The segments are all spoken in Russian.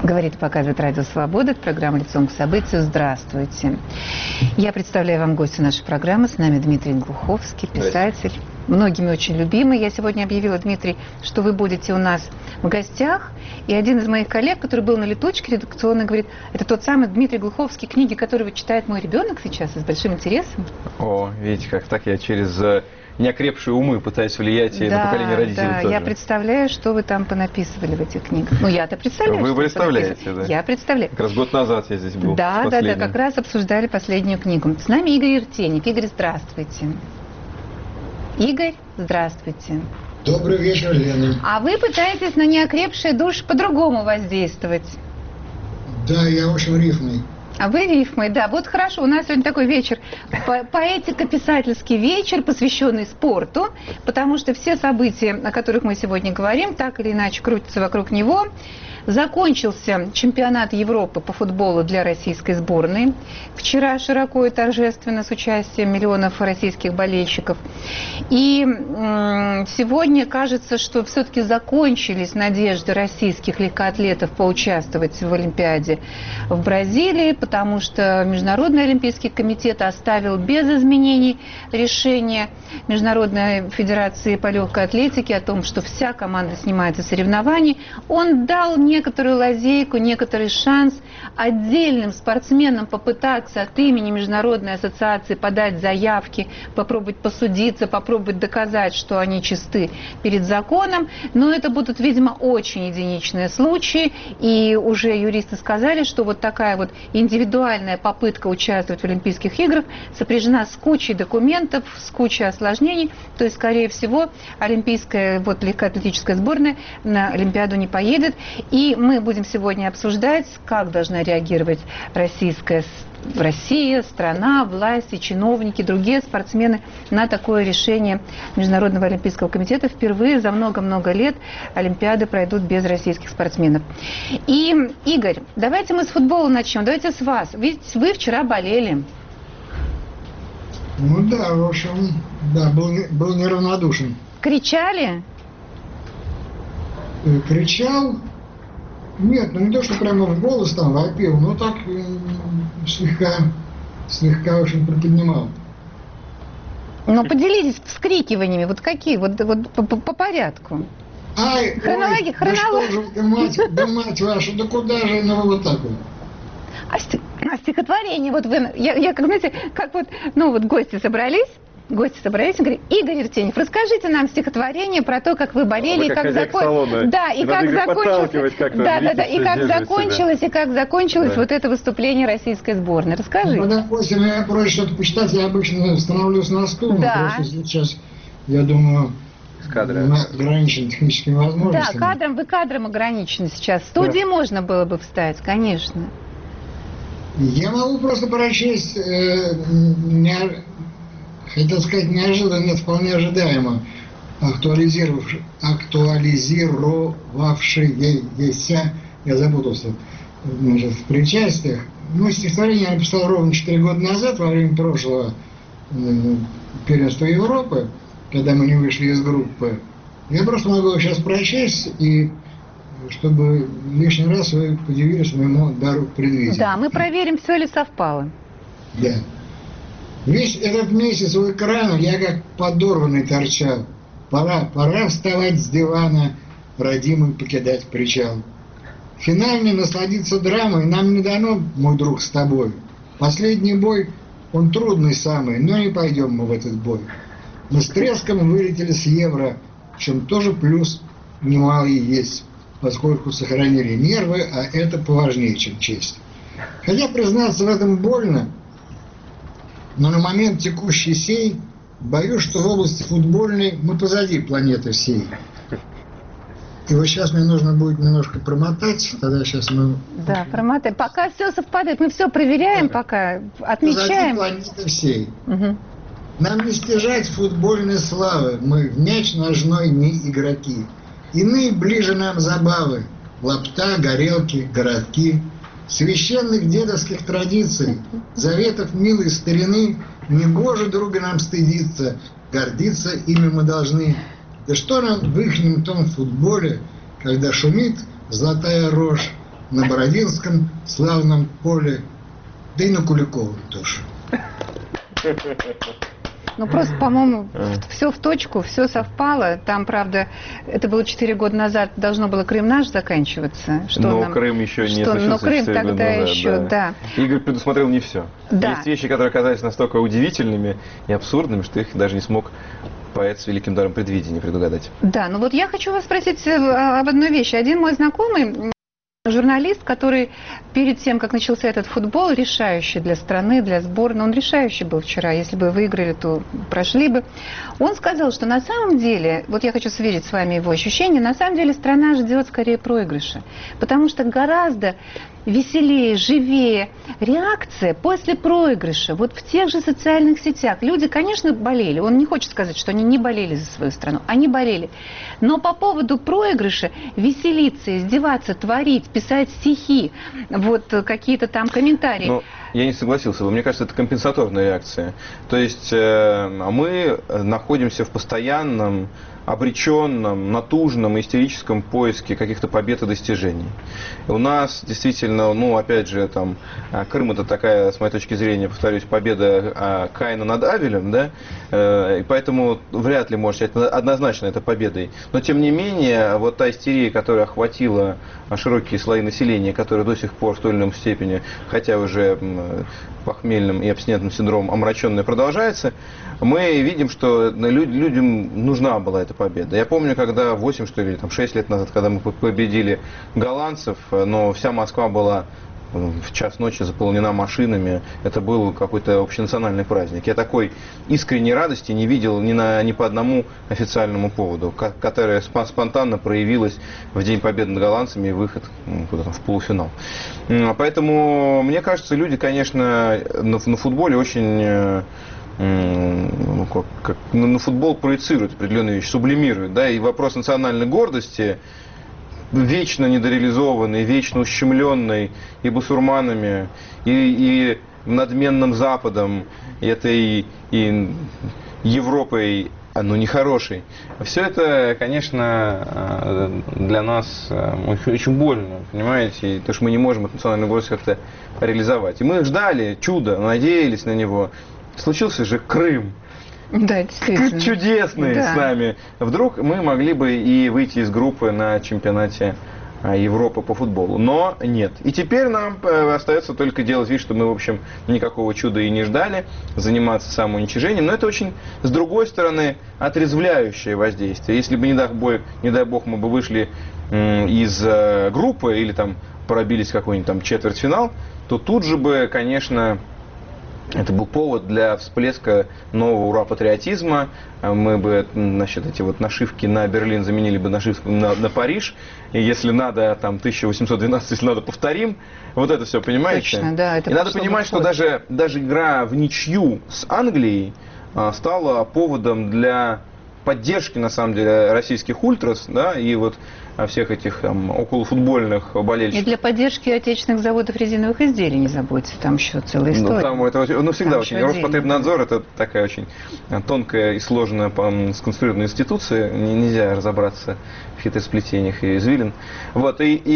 Говорит и показывает Радио Свобода. Это программа «Лицом к событию». Здравствуйте. Я представляю вам гостя нашей программы. С нами Дмитрий Глуховский, писатель. Многими очень любимый. Я сегодня объявила, Дмитрий, что вы будете у нас в гостях. И один из моих коллег, который был на летучке редакционно, говорит, это тот самый Дмитрий Глуховский, книги которого читает мой ребенок сейчас и с большим интересом. О, видите, как так я через неокрепшие умы пытаюсь влиять на поколение родителей. Да, тоже. Я представляю, что вы там понаписывали в этих книгах. Ну, я-то представляю. Вы представляете, да. Я представляю. Как раз год назад я здесь был. Да, как раз обсуждали последнюю книгу. С нами Игорь Иртенев. Игорь, здравствуйте. Игорь, здравствуйте. Добрый вечер, Лена. А вы пытаетесь на неокрепшие души по-другому воздействовать. Да, я очень рифмый. А вы рифмой, да. Вот хорошо, у нас сегодня такой вечер, поэтико-писательский вечер, посвященный спорту, потому что все события, о которых мы сегодня говорим, так или иначе крутятся вокруг него. Закончился чемпионат Европы по футболу для российской сборной. Вчера широко и торжественно с участием миллионов российских болельщиков. И сегодня кажется, что все-таки закончились надежды российских легкоатлетов поучаствовать в Олимпиаде в Бразилии, потому что Международный олимпийский комитет оставил без изменений решение Международной федерации по легкой атлетике о том, что вся команда снимается с соревнований. Он дал некоторую лазейку, некоторый шанс отдельным спортсменам попытаться от имени Международной ассоциации подать заявки, попробовать посудиться, попробовать доказать, что они чисты перед законом. Но это будут, видимо, очень единичные случаи. И уже юристы сказали, что вот такая вот индивидуальная попытка участвовать в Олимпийских играх сопряжена с кучей документов, с кучей осложнений. То есть, скорее всего, олимпийская легкоатлетическая сборная на Олимпиаду не поедет. И мы будем сегодня обсуждать, как должна реагировать Россия, страна, власти, чиновники, другие спортсмены на такое решение Международного олимпийского комитета. Впервые за много-много лет Олимпиады пройдут без российских спортсменов. И, Игорь, давайте мы с футбола начнем. Давайте с вас. Ведь вы вчера болели. Ну да, в общем, да, был неравнодушен. Кричали? Кричал? Нет, ну не то, что прямо в голос там вопил, но так слегка очень приподнимал. Ну, поделитесь вскрикиваниями, вот какие, вот по порядку. Ай, хронология. Да что же, да мать вашу, да куда же, ну вот так вот. А стихотворение, вот вы, я как, знаете, как вот, ну вот гости собрались и говорят, Игорь Иртенев, расскажите нам стихотворение про то, как вы болели, и как закончилось. Да, и как закончилось. И как закончилось вот это выступление российской сборной. Расскажите. Ну, допустим, я просит что-то почитать, я обычно становлюсь на стул, да. Просто сейчас, я думаю, ограничен техническими возможностями. Да, вы кадром ограничены сейчас. В студии можно было бы встать, конечно. Я могу просто прочесть, хотел сказать неожиданно, нет, вполне ожидаемо, актуализировавшееся, я запутался, значит, в причастиях. Ну, стихотворение я написал ровно 4 года назад, во время прошлого первенства Европы, когда мы не вышли из группы. Я просто могу его сейчас прочесть, и чтобы лишний раз вы удивились моему дару предвидения. Да, мы проверим, все ли совпало. Да. Весь этот месяц у экрана я как подорванный торчал. Пора вставать с дивана, родимый покидать причал. Финальный насладиться драмой нам не дано, мой друг, с тобой. Последний бой, он трудный самый, но не пойдем мы в этот бой. Мы с треском вылетели с Евро, в чем тоже плюс немалый есть, поскольку сохранили нервы, а это поважнее, чем честь. Хотя, признаться, в этом больно, но на момент текущий сей, боюсь, что в области футбольной мы позади планеты всей. И вот сейчас мне нужно будет немножко промотать, тогда сейчас мы... Да, промотаем. Пока все совпадает, мы все проверяем, да. Пока отмечаем. Позади планеты всей. Угу. Нам не стяжать футбольной славы, мы в мяч ножной не игроки. Иные ближе нам забавы, лапта, горелки, городки. Священных дедовских традиций, заветов милой старины, негоже друга нам стыдиться, гордиться ими мы должны. Да что нам в ихнем том футболе, когда шумит золотая рожь, на Бородинском славном поле, да и на Куликовом тоже. Ну, просто, по-моему, все в точку, все совпало. Там, правда, это было 4 года назад, должно было Крым наш заканчиваться. Но Крым еще не случился. Но Крым 4 года тогда назад, еще, да. Игорь предусмотрел не все. Да. Есть вещи, которые оказались настолько удивительными и абсурдными, что их даже не смог поэт с великим даром предвидения предугадать. Да, ну вот я хочу вас спросить об одной вещи. Один мой знакомый, журналист, который перед тем, как начался этот футбол, решающий для страны, для сборной, он решающий был вчера, если бы выиграли, то прошли бы, он сказал, что на самом деле, вот я хочу сверить с вами его ощущения, на самом деле страна ждет скорее проигрыша, потому что гораздо веселее, живее реакция после проигрыша. Вот в тех же социальных сетях люди, конечно, болели. Он не хочет сказать, что они не болели за свою страну. Они болели. Но по поводу проигрыша веселиться, издеваться, творить, писать стихи, вот какие-то там комментарии. Но я не согласился бы. Мне кажется, это компенсаторная реакция. То есть мы находимся в постоянном, обреченном, натужном, истерическом поиске каких-то побед и достижений. У нас действительно, ну, опять же, там, Крым — это такая, с моей точки зрения, повторюсь, победа Каина над Авелем, да, и поэтому вряд ли можно считать однозначно это победой. Но, тем не менее, вот та истерия, которая охватила широкие слои населения, которая до сих пор в той или иной степени, хотя уже похмельным и абстинентным синдромом омраченная, продолжается, мы видим, что людям нужна была эта победа. Я помню, когда 8, что ли, там, 6 лет назад, когда мы победили голландцев, но вся Москва была в час ночи заполнена машинами, это был какой-то общенациональный праздник. Я такой искренней радости не видел ни по одному официальному поводу, которая спонтанно проявилась в День Победы над голландцами и выход куда-то в полуфинал. Поэтому, мне кажется, люди, конечно, на футболе очень... на футбол проецируют определенные вещи, сублимируют, да, и вопрос национальной гордости, вечно недореализованный, вечно ущемленный и басурманами, и надменным Западом, и этой и Европой, ну, нехорошей. Все это, конечно, для нас очень больно, понимаете, потому что мы не можем эту национальную гордость как-то реализовать. И мы ждали чуда, надеялись на него. Случился же Крым. Да, действительно. Чудесный с нами. Вдруг мы могли бы и выйти из группы на чемпионате Европы по футболу. Но нет. И теперь нам остается только делать вид, что мы, в общем, никакого чуда и не ждали, заниматься самоуничижением. Но это очень, с другой стороны, отрезвляющее воздействие. Если бы, не дай бог, мы бы вышли из группы или там пробились в какой-нибудь там четвертьфинал, то тут же бы, конечно... Это был повод для всплеска нового ура-патриотизма. Мы бы, значит, эти вот нашивки на Берлин заменили бы нашивку на Париж. И если надо, там, 1812, если надо, повторим. Вот это все, понимаете? Точно, да. Это и надо понимать, что даже игра в ничью с Англией стала поводом для поддержки, на самом деле, российских ультрас, да, и вот всех этих там околофутбольных болельщиков. И для поддержки отечественных заводов резиновых изделий, не забудьте, там еще целая история. Ну, там это, всегда там очень. Роспотребнадзор — это такая очень тонкая и сложная сконструированная институция, нельзя разобраться в хитросплетениях и извилин. Вот,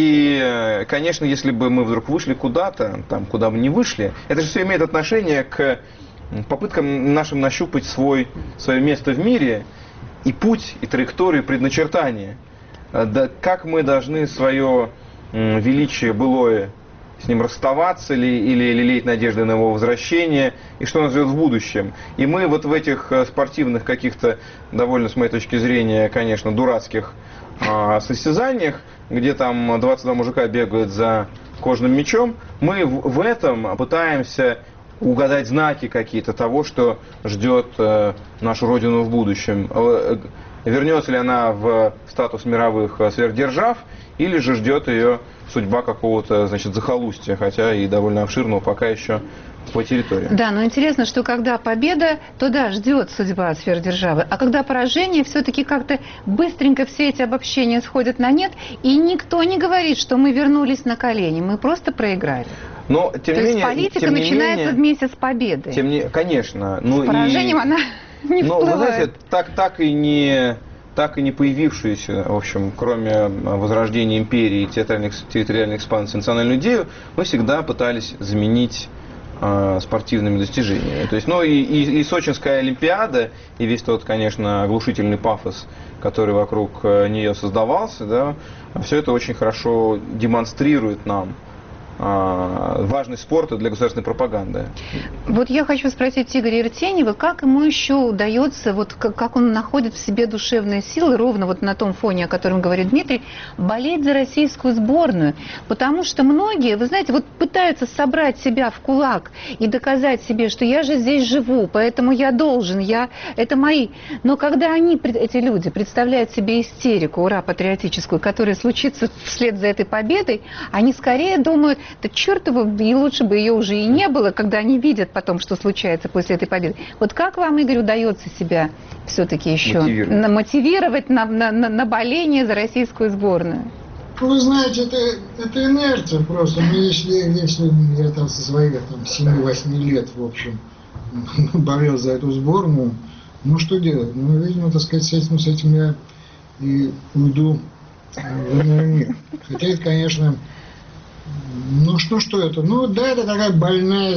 и, конечно, если бы мы вдруг вышли куда-то, там, куда бы не вышли, это же все имеет отношение к попыткам нашим нащупать свое место в мире, и путь, и траекторию, и предначертание. Да, как мы должны свое величие былое, с ним расставаться или лелеять надежды на его возвращение, и что нас ждет в будущем. И мы вот в этих спортивных каких-то, довольно, с моей точки зрения, конечно, дурацких состязаниях, где там 22 мужика бегают за кожаным мячом, мы в этом пытаемся угадать знаки какие-то того, что ждет нашу Родину в будущем. Вернется ли она в статус мировых сверхдержав, или же ждет ее судьба какого-то, значит, захолустья, хотя и довольно обширного пока еще по территории. Да, но интересно, что когда победа, то да, ждет судьба сверхдержавы, а когда поражение, все-таки как-то быстренько все эти обобщения сходят на нет, и никто не говорит, что мы вернулись на колени, мы просто проиграли. Но, тем то не есть менее, политика начинается вместе с победой. Конечно. С поражением она не всплывает. Ну, вы знаете, так и не так и не появившуюся, в общем, кроме возрождения империи и территориальной экспансии, национальную идею, мы всегда пытались заменить спортивными достижениями. То есть, ну и Сочинская Олимпиада, и весь тот, конечно, оглушительный пафос, который вокруг нее создавался, да, все это очень хорошо демонстрирует нам важность спорта для государственной пропаганды. Вот я хочу спросить Игоря Иртеньева, как ему еще удается, вот как он находит в себе душевные силы, ровно вот на том фоне, о котором говорит Дмитрий, болеть за российскую сборную. Потому что многие, вы знаете, вот пытаются собрать себя в кулак и доказать себе, что я же здесь живу, поэтому я должен, это мои. Но когда эти люди, представляют себе истерику, ура, патриотическую, которая случится вслед за этой победой, они скорее думают, да черт его, и лучше бы ее уже и не было, когда они видят потом, что случается после этой победы. Вот как вам, Игорь, удается себя все-таки еще мотивировать на боление за российскую сборную? Вы знаете, это инерция просто. Но если я там со своих 7-8 лет, в общем, болел за эту сборную, ну что делать? Ну, видимо, так сказать, с этим я и уйду в иной мир. Хотя это, конечно, ну что это? Ну да, это такая больная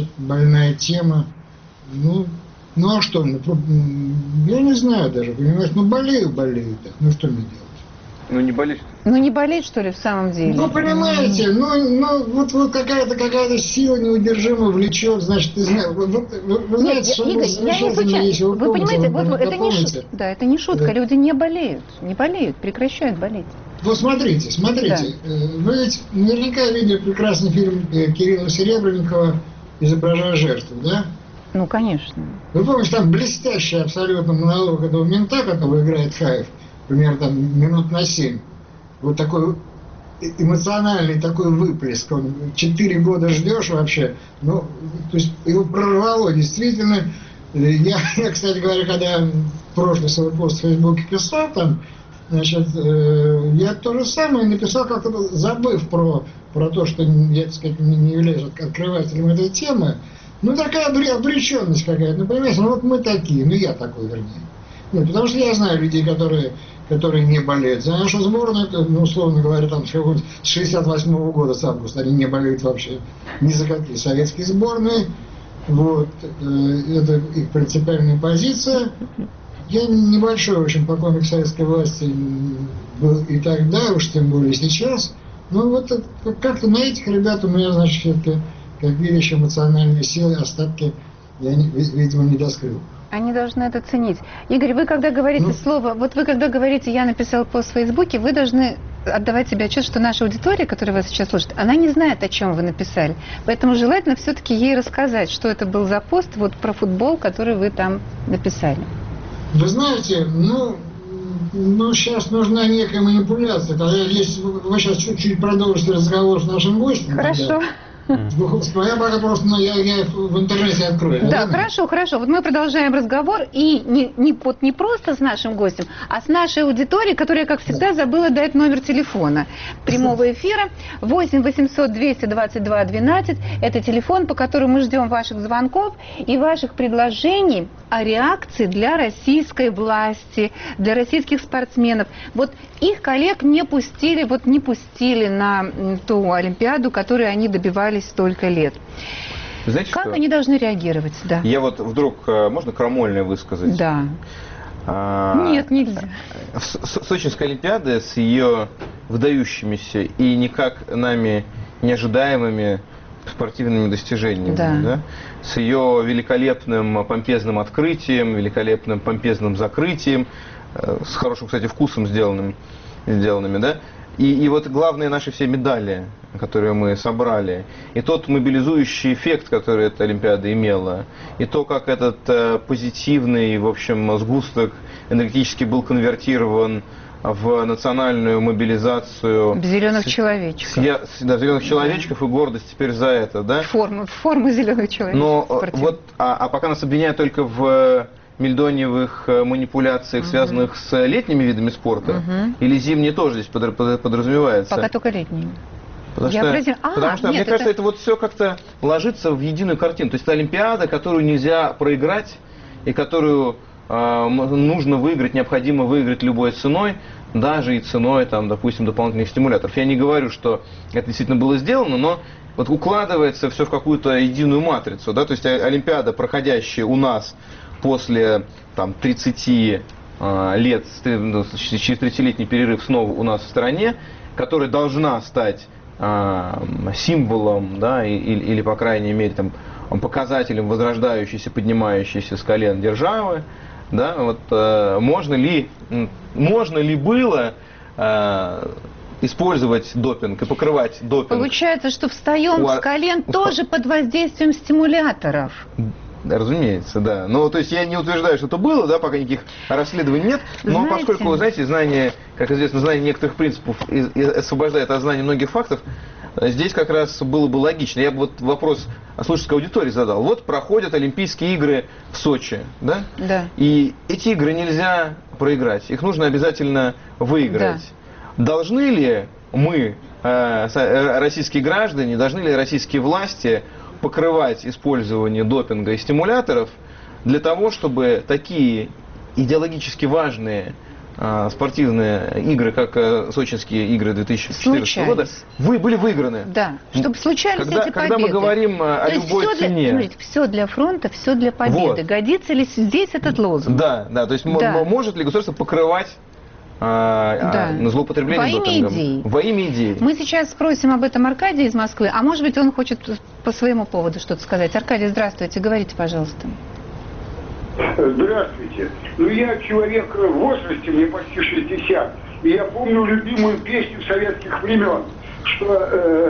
тема. Ну а что? Я не знаю даже, понимаешь, болею так. Ну что мне делать? Ну не болеть. Ну не болеть, что ли, в самом деле? Ну понимаете, вот какая-то сила неудержимо влечет, значит, ты знаешь, вы знаете, что Игорь, я не случайно. Вы понимаете, вот это не шутка. Да, это не шутка, да. Люди не болеют, прекращают болеть. Вот смотрите, да. Вы ведь наверняка видели прекрасный фильм Кирилла Серебренникова «Изображая жертву», да? Ну, конечно. Вы помните, там блестящий абсолютно монолог этого мента, которого играет Хаев, примерно там минут на 7. Вот такой эмоциональный такой выплеск. 4 года ждешь вообще. Ну, то есть его прорвало действительно. Я, кстати говоря, когда в прошлый свой пост в Фейсбуке писал там, значит, я то же самое написал, как-то забыв про то, что я, так сказать, не являюсь открывателем этой темы. Ну, такая обреченность какая-то. Ну, понимаете, вот мы такие, я такой, вернее. Нет, потому что я знаю людей, которые не болеют за нашу сборную, условно говоря, там, с 68-го года, с августа, они не болеют вообще ни за какие советские сборные. Вот, это их принципиальная позиция. Я небольшой, в общем, поклонник советской власти был и тогда, уж тем более сейчас. Но вот как-то на этих ребят у меня, значит, все-таки, как видишь, эмоциональные силы, остатки я, видимо, не доскрыл. Они должны это ценить. Игорь, вы когда говорите слово, вот вы когда говорите, я написал пост в Фейсбуке, вы должны отдавать себе отчет, что наша аудитория, которая вас сейчас слушает, она не знает, о чем вы написали. Поэтому желательно все-таки ей рассказать, что это был за пост вот про футбол, который вы там написали. Вы знаете, сейчас нужна некая манипуляция. Если вы сейчас чуть-чуть продолжите разговор с нашим гостем. Хорошо. Тогда, я пока просто я в интернете открою. Да, хорошо. Вот мы продолжаем разговор, и не просто с нашим гостем, а с нашей аудиторией, которая, как всегда, забыла дать номер телефона прямого эфира 8 800 222 12. Это телефон, по которому мы ждем ваших звонков и ваших предложений о реакции для российской власти, для российских спортсменов. Вот их коллег не пустили на ту Олимпиаду, которой они добивались столько лет. Знаете, как они должны реагировать? Да. Я вот вдруг, можно крамольное высказать? Да. Нет, нельзя. Сочинская Олимпиада с ее выдающимися и никак нами неожидаемыми спортивными достижениями, да? С ее великолепным помпезным открытием, великолепным помпезным закрытием, с хорошим, кстати, вкусом сделанными, да? И вот главные наши все медали, которые мы собрали, и тот мобилизующий эффект, который эта Олимпиада имела, и то, как этот позитивный, в общем, сгусток энергетически был конвертирован в национальную мобилизацию зеленых человечков. Зеленых человечков и гордость теперь за это, да? Форму зеленых человечков. Но вот, пока нас обвиняют только в мельдониевых манипуляциях, связанных с летними видами спорта, или зимние тоже здесь подразумевается. Пока только летние. Потому что мне кажется, это вот все как-то ложится в единую картину. То есть это Олимпиада, которую нельзя проиграть, и которую нужно выиграть, необходимо выиграть любой ценой, даже и ценой, там, допустим, дополнительных стимуляторов. Я не говорю, что это действительно было сделано, но вот укладывается все в какую-то единую матрицу, да, то есть Олимпиада, проходящая у нас после там, 30 лет, через 30-летний перерыв снова у нас в стране, которая должна стать символом, да, или, по крайней мере, там, показателем возрождающейся, поднимающейся с колен державы, да, вот, можно ли было использовать допинг и покрывать допинг? Получается, что встаем с колен тоже под воздействием стимуляторов. Да, разумеется, да. Но, то есть, я не утверждаю, что это было, да, пока никаких расследований нет, но поскольку, знаете, знание, как известно, знание некоторых принципов освобождает от знания многих фактов, здесь как раз было бы логично. Я бы вот вопрос слушательской аудитории задал. Вот проходят Олимпийские игры в Сочи, да? Да. И эти игры нельзя проиграть, их нужно обязательно выиграть. Да. Должны ли мы, российские граждане, должны ли российские власти покрывать использование допинга и стимуляторов для того, чтобы такие идеологически важные спортивные игры, как сочинские игры 2014 года, были выиграны. Да, чтобы случались эти победы. Когда мы говорим о любой цене. Смотрите, все для фронта, все для победы. Вот. Годится ли здесь этот лозунг? Да, то есть может ли государство покрывать злоупотребление допингом? Во имя идеи. Мы сейчас спросим об этом Аркадия из Москвы, а может быть он хочет по своему поводу что-то сказать. Аркадий, здравствуйте, говорите, пожалуйста. Здравствуйте. Я человек в возрасте, мне почти 60, и я помню любимую песню советских времен, что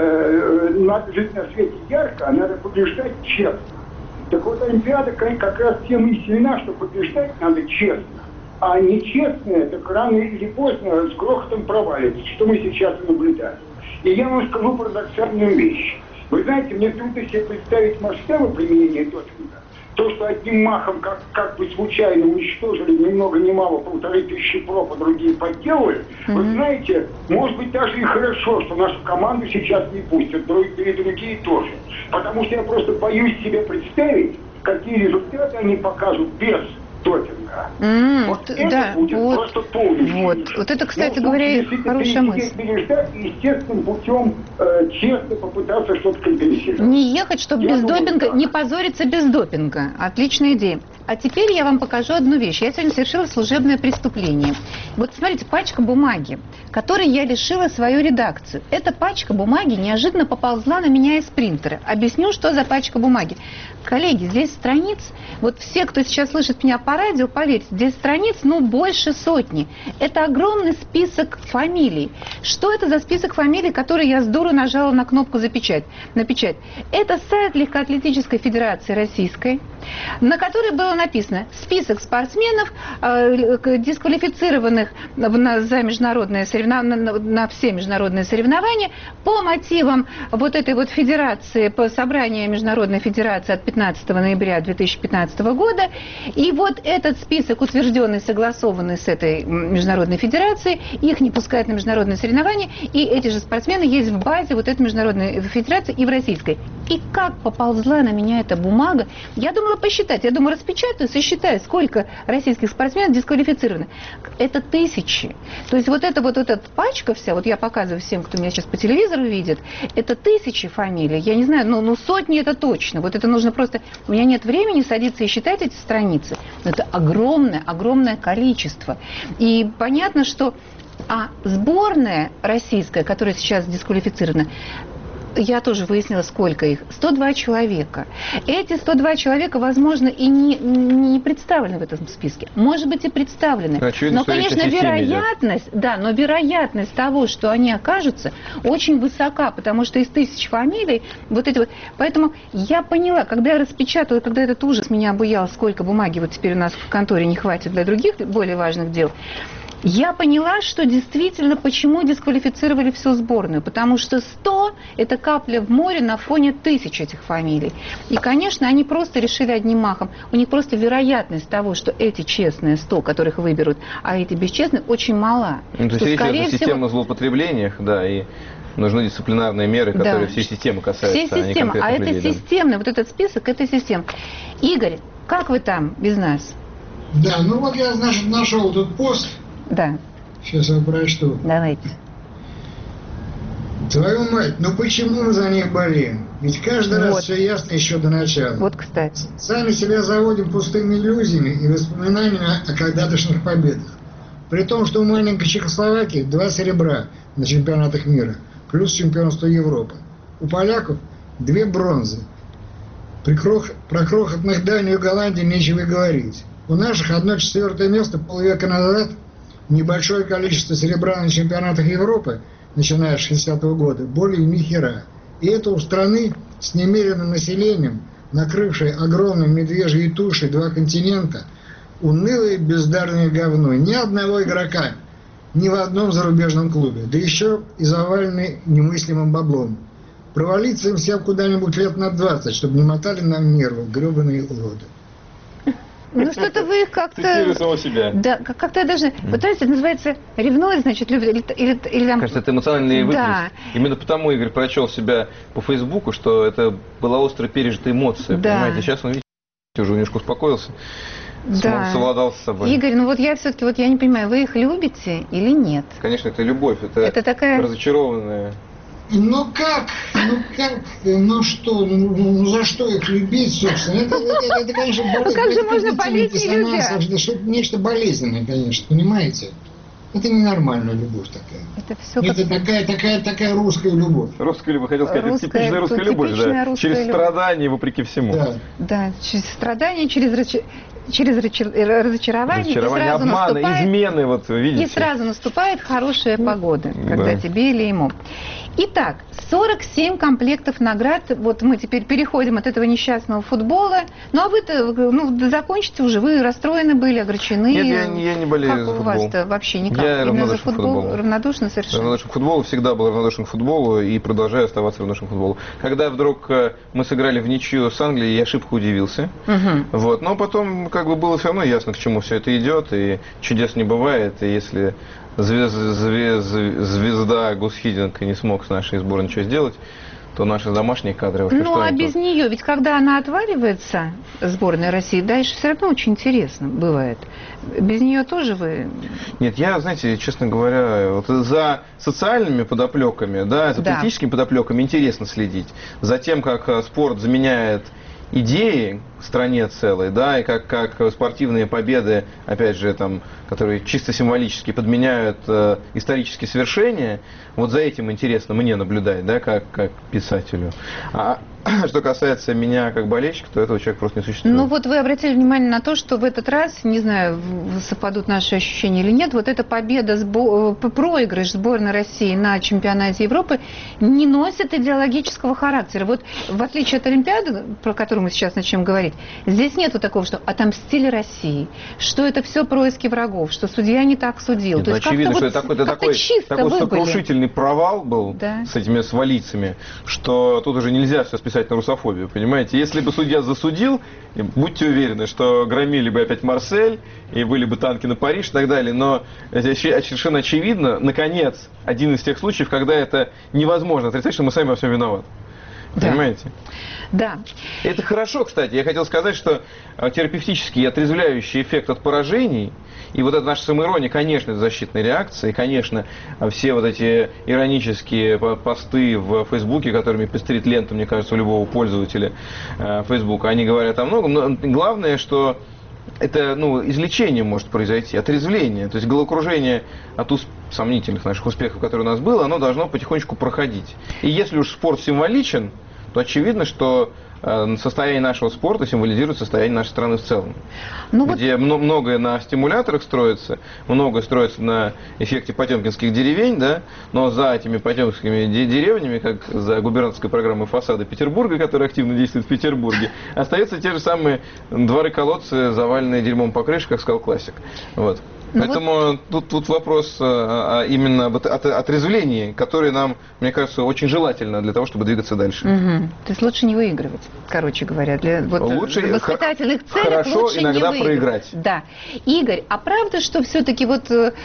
надо жить на свете ярко, а надо побеждать честно. Так вот, Олимпиада как раз тем и сильна, что побеждать надо честно. А нечестное, так рано или поздно с грохотом провалится, что мы сейчас наблюдаем. И я вам скажу парадоксальную вещь. Вы знаете, мне трудно себе представить масштабы применения допинга. То, что одним махом как бы случайно уничтожили ни много ни мало 1500 проб, а другие подделали, вы знаете, может быть даже и хорошо, что нашу команду сейчас не пустят, и другие тоже. Потому что я просто боюсь себе представить, какие результаты они покажут без допинга. Вот это будет просто полный. Вот это, кстати говоря, хорошая мысль. Переждать и естественным путем честно попытаться что-то компенсировать. Не ехать, чтобы без допинга, не позориться без допинга. Отличная идея. А теперь я вам покажу одну вещь. Я сегодня совершила служебное преступление. Вот смотрите, пачка бумаги, которой я лишила свою редакцию. Эта пачка бумаги неожиданно поползла на меня из принтера. Объясню, что за пачка бумаги. Коллеги, здесь страниц, вот все, кто сейчас слышит меня по радио, поверьте, здесь страниц, больше сотни. Это огромный список фамилий. Что это за список фамилий, который я с дуру нажала на кнопку на печать? Это сайт Легкоатлетической Федерации Российской, на который было написано список спортсменов, дисквалифицированных за международные на все международные соревнования по мотивам вот этой вот федерации, по собранию Международной Федерации от 15 ноября 2015 года. И вот этот список, утвержденный, согласованный с этой Международной Федерацией, их не пускают на международные соревнования, и эти же спортсмены есть в базе вот этой Международной Федерации и в российской. И как поползла на меня эта бумага, я думала посчитать, я думаю, распечатаю, сосчитаю, сколько российских спортсменов дисквалифицированы. Это тысячи. То есть вот эта пачка вся, вот я показываю всем, кто меня сейчас по телевизору видит, это тысячи фамилий. Я не знаю, сотни это точно. Вот это нужно просто... У меня нет времени садиться и считать эти страницы. Но это огромное количество. И понятно, что сборная российская, которая сейчас дисквалифицирована, я тоже выяснила, сколько их. 102 человека. Эти 102 человека, возможно, и не представлены в этом списке. Может быть, и представлены. Очевидно, но, конечно, вероятность того, что они окажутся, очень высока, потому что из 1000 фамилий Поэтому я поняла, когда я распечатала, когда этот ужас меня обуял, сколько бумаги вот теперь у нас в конторе не хватит для других более важных дел, я поняла, что действительно, почему дисквалифицировали всю сборную. Потому что 100 – это капля в море на фоне 1000 этих фамилий. И, конечно, они просто решили одним махом. У них просто вероятность того, что эти честные 100, которых выберут, а эти бесчестные, очень мала. То есть речь идет о системе злоупотреблениях, да, и нужны дисциплинарные меры, которые всей системы касаются. Всей системы. А это системный, вот этот список, это система. Игорь, как вы там без нас? Да, ну вот я, значит, нашел тут пост. Да, Сейчас я прочту. давайте. Твою мать, ну почему мы за них болеем? Ведь каждый раз Вот. все ясно еще до начала. Вот, кстати. Сами себя заводим пустыми иллюзиями и воспоминаниями о когда-тошних победах. При том, что у маленькой Чехословакии 2 серебра на чемпионатах мира, плюс чемпионство Европы. У поляков 2 бронзы. Про крохотных Данию и Голландию нечего и говорить. У наших 1/4 место полвека назад, небольшое количество серебра на чемпионатах Европы, начиная с 60-го года, более ни хера. И это у страны с немеренным населением, накрывшей огромной медвежьей тушей 2 континента, унылое бездарное говно. Ни одного игрока ни в одном зарубежном клубе, да еще и заваленный немыслимым баблом. Провалиться им всем куда-нибудь лет на 20, чтобы не мотали нам нервы, гребаные уроды. Ну что-то вы их как-то... Цитирую самого себя. Да, как-то я даже... Пытаюсь, это называется ревнует, значит, любит, или там... Кажется, это эмоциональный выплеск. Да. Именно потому Игорь прочел себя по Фейсбуку, что это была остро пережитая эмоция. Да. Понимаете, сейчас он, видите, уже немножко успокоился, Да. совладал с собой. Игорь, ну вот я все-таки, вот я не понимаю, вы их любите или нет? Конечно, это любовь, Это такая... разочарованная. Ну как, ну что, ну за что их любить, собственно? Это конечно, болезнь. Как же можно болеть, не любя? Это нечто болезненное, конечно, понимаете? Это ненормальная любовь такая. Это все как... Это такая русская любовь. Русская любовь, хотел сказать, это типичная русская любовь, типичная да. русская Через любовь. страдания, вопреки всему. Да. Да, через страдания, через разочарование, и Разочарование, сразу обманы, наступает... измены, вот видите. И сразу наступает хорошая погода, когда Да. тебе или ему. Итак, 47 комплектов наград. Вот мы теперь переходим от этого несчастного футбола. Ну а вы-то, ну, закончите уже, вы расстроены были, огорчены. Нет, я не болею как за у футбол. вас-то вообще никак? Я Именно за равнодушен к футболу. Равнодушно совершенно? Равнодушен к футболу, всегда был равнодушен к футболу и продолжаю оставаться равнодушен к футболу. Когда вдруг мы сыграли в ничью с Англией, я шибко удивился. Мгм. Вот. Но потом как бы было все равно ясно, к чему все это идет, и чудес не бывает, и если звезда Гусхидинг не смог с нашей сборной ничего сделать, то наши домашние кадры... вот Ну, что а они без тут? нее, ведь когда она отваливается, сборная России, дальше все равно очень интересно бывает. Без нее тоже вы... Нет, я, знаете, честно говоря, вот за социальными подоплеками, да, за Да. политическими подоплеками интересно следить. За тем, как спорт заменяет идеи в стране целой, да, и как спортивные победы, опять же, там, которые чисто символически подменяют исторические свершения, вот за этим интересно мне наблюдать, да, как писателю. А что касается меня как болельщика, то этого человека просто не существует. Ну вот вы обратили внимание на то, что в этот раз, не знаю, совпадут наши ощущения или нет, вот эта победа, проигрыш сборной России на чемпионате Европы не носит идеологического характера. Вот в отличие от Олимпиады, про которую мы сейчас начнем говорить, здесь нету такого, что отомстили России, что это все происки врагов, что судья не так судил. Нет, То есть очевидно, как-то что вот, это как-то чисто такой выбыли. сокрушительный провал был Да. с этими свалицами, что тут уже нельзя все списать на русофобию, понимаете? Если бы судья засудил, будьте уверены, что громили бы опять Марсель, и были бы танки на Париж и так далее, но это совершенно очевидно, наконец, один из тех случаев, когда это невозможно отрицать, что мы сами во всем виноваты. Да. Понимаете? Да. Это хорошо, кстати. Я хотел сказать, что терапевтический и отрезвляющий эффект от поражений, и вот эта наша самоирония, конечно, это защитная реакция, и, конечно, все вот эти иронические посты в Фейсбуке, которыми пестрит лента, мне кажется, у любого пользователя Фейсбука, они говорят о многом, но главное, что это, излечение может произойти, отрезвление, то есть головокружение от сомнительных наших успехов, которые у нас было, оно должно потихонечку проходить. И если уж спорт символичен, то очевидно, что состояние нашего спорта символизирует состояние нашей страны в целом. Ну где многое на стимуляторах строится, многое строится на эффекте потемкинских деревень, да, но за этими потемкинскими деревнями, как за губернаторской программой «Фасады Петербурга», которая активно действует в Петербурге, остаются те же самые дворы-колодцы, заваленные дерьмом по крыше, как сказал классик. Вот. Поэтому тут вопрос именно об отрезвлении, которое нам, мне кажется, очень желательно для того, чтобы двигаться дальше. Угу. То есть лучше не выигрывать, короче говоря. Лучше в воспитательных целях хорошо лучше иногда не проиграть. Да. Игорь, а правда, что все-таки вот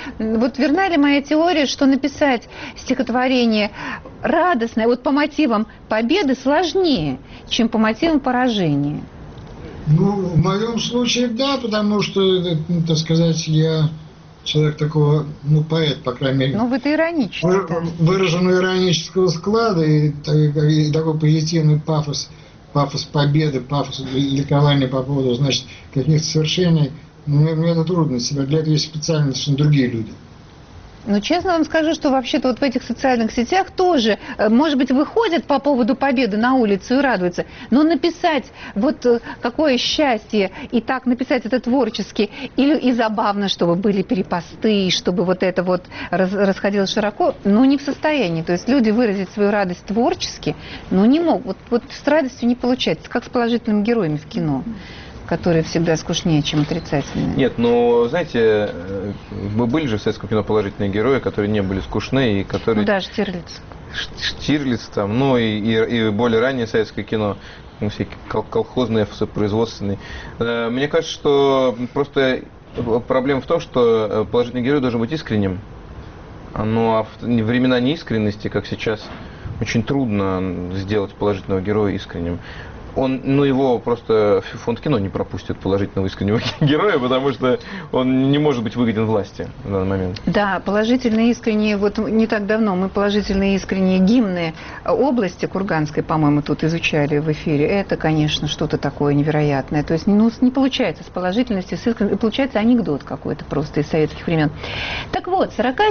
верна ли моя теория, что написать стихотворение радостное, вот по мотивам победы сложнее, чем по мотивам поражения? Ну, в моем случае, да, потому что, так сказать, я человек такого, ну, поэт, по крайней мере. Ну, вы-то ироничный, да. Выраженного иронического склада и такой позитивный пафос победы, пафос ликования по поводу, значит, каких-то свершений. Мне это трудно себя. Для этого есть специально совершенно другие люди. Ну, честно вам скажу, что вообще-то вот в этих социальных сетях тоже, может быть, выходят по поводу победы на улицу и радуются, но написать вот какое счастье, и так написать это творчески, и забавно, чтобы были перепосты, чтобы вот это вот расходилось широко, ну, не в состоянии. То есть люди выразить свою радость творчески, но не могут. Вот с радостью не получается, как с положительными героями в кино, которые всегда скучнее, чем отрицательные. Нет, ну, знаете, были же в советском кино положительные герои, которые не были скучны и которые... Ну да, Штирлиц. Штирлиц там, ну и более раннее советское кино, всякие колхозные, производственные. Мне кажется, что просто проблема в том, что положительный герой должен быть искренним. Ну, а в времена неискренности, как сейчас, очень трудно сделать положительного героя искренним. Его просто фонд кино не пропустит положительного искреннего героя, потому что он не может быть выгоден власти в данный момент. Да, положительные искренние, вот не так давно мы положительные искренние гимны области Курганской, по-моему, тут изучали в эфире. Это, конечно, что-то такое невероятное. То есть не получается с положительностью, с искренностью, получается анекдот какой-то просто из советских времен. Так вот,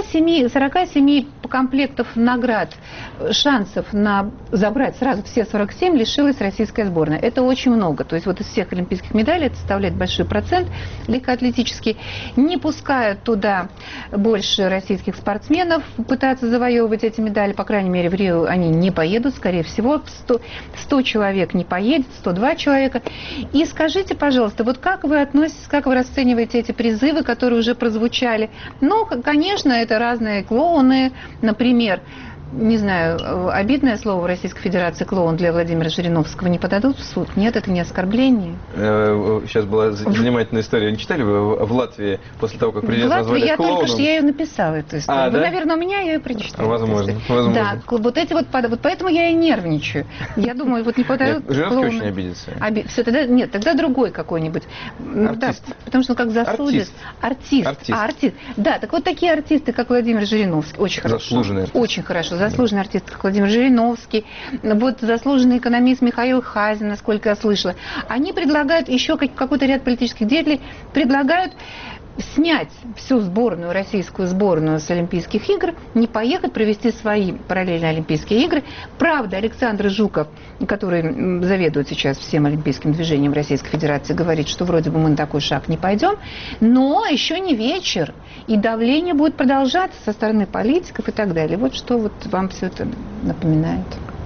47 комплектов наград, шансов на забрать сразу все 47 лишилась российская сборная. Это очень много. То есть вот из всех олимпийских медалей это составляет большой процент легкоатлетический. Не пускают туда больше российских спортсменов пытаться завоевывать эти медали. По крайней мере, в Рио они не поедут. Скорее всего, 100 человек не поедет, 102 человека. И скажите, пожалуйста, вот как вы относитесь, как вы расцениваете эти призывы, которые уже прозвучали? Ну, конечно, это разные клоуны, например. Не знаю, обидное слово в Российской Федерации клоун для Владимира Жириновского не подадут в суд? Нет, это не оскорбление. Сейчас была занимательная история. Не читали вы в Латвии после того, как президент назвали клоуном? Только что я ее написала, эту историю. Да? Наверное, у меня я ее прочитала. Возможно. Да, вот эти вот поэтому я и нервничаю. Я думаю, вот не подадут Жириновский очень обидится. Все, тогда другой какой-нибудь. Артист. Да, потому что как засудит. Артист. Да, так вот такие артисты, как Владимир Жириновский, очень хорошо. Заслуженный артист. Очень хорошо. Заслуженный артист, как Владимир Жириновский, вот заслуженный экономист Михаил Хазин, насколько я слышала, они предлагают, еще какой-то ряд политических деятелей предлагают снять всю сборную, российскую сборную с Олимпийских игр, не поехать, провести свои параллельные Олимпийские игры. Правда, Александр Жуков, который заведует сейчас всем олимпийским движением Российской Федерации, говорит, что вроде бы мы на такой шаг не пойдем, но еще не вечер, и давление будет продолжаться со стороны политиков и так далее. Вот что вот вам все это напоминает?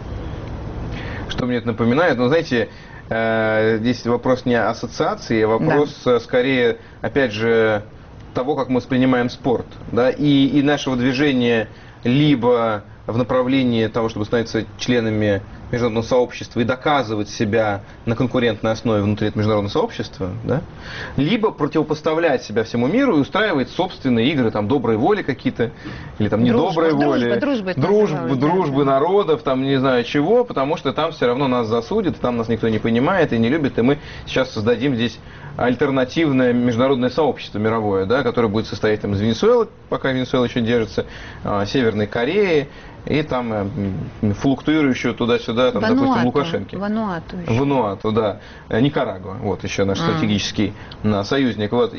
Что мне это напоминает? Ну, знаете, здесь вопрос не ассоциации, а вопрос скорее, опять же, того, как мы воспринимаем спорт. Да? И нашего движения либо в направлении того, чтобы становиться членами международного сообщества и доказывать себя на конкурентной основе внутри этого международного сообщества, да? Либо противопоставлять себя всему миру и устраивать собственные игры, там, доброй воли какие-то, или там недоброй воли, дружбы народов, там, не знаю чего, потому что там все равно нас засудят, там нас никто не понимает и не любит, и мы сейчас создадим здесь альтернативное международное сообщество мировое, да, которое будет состоять там из Венесуэлы, пока Венесуэла еще держится, Северной Кореи, и там флуктуирующую туда-сюда, там, допустим, Лукашенко. Вануату, да. Никарагуа, вот еще наш стратегический союзник. Вот.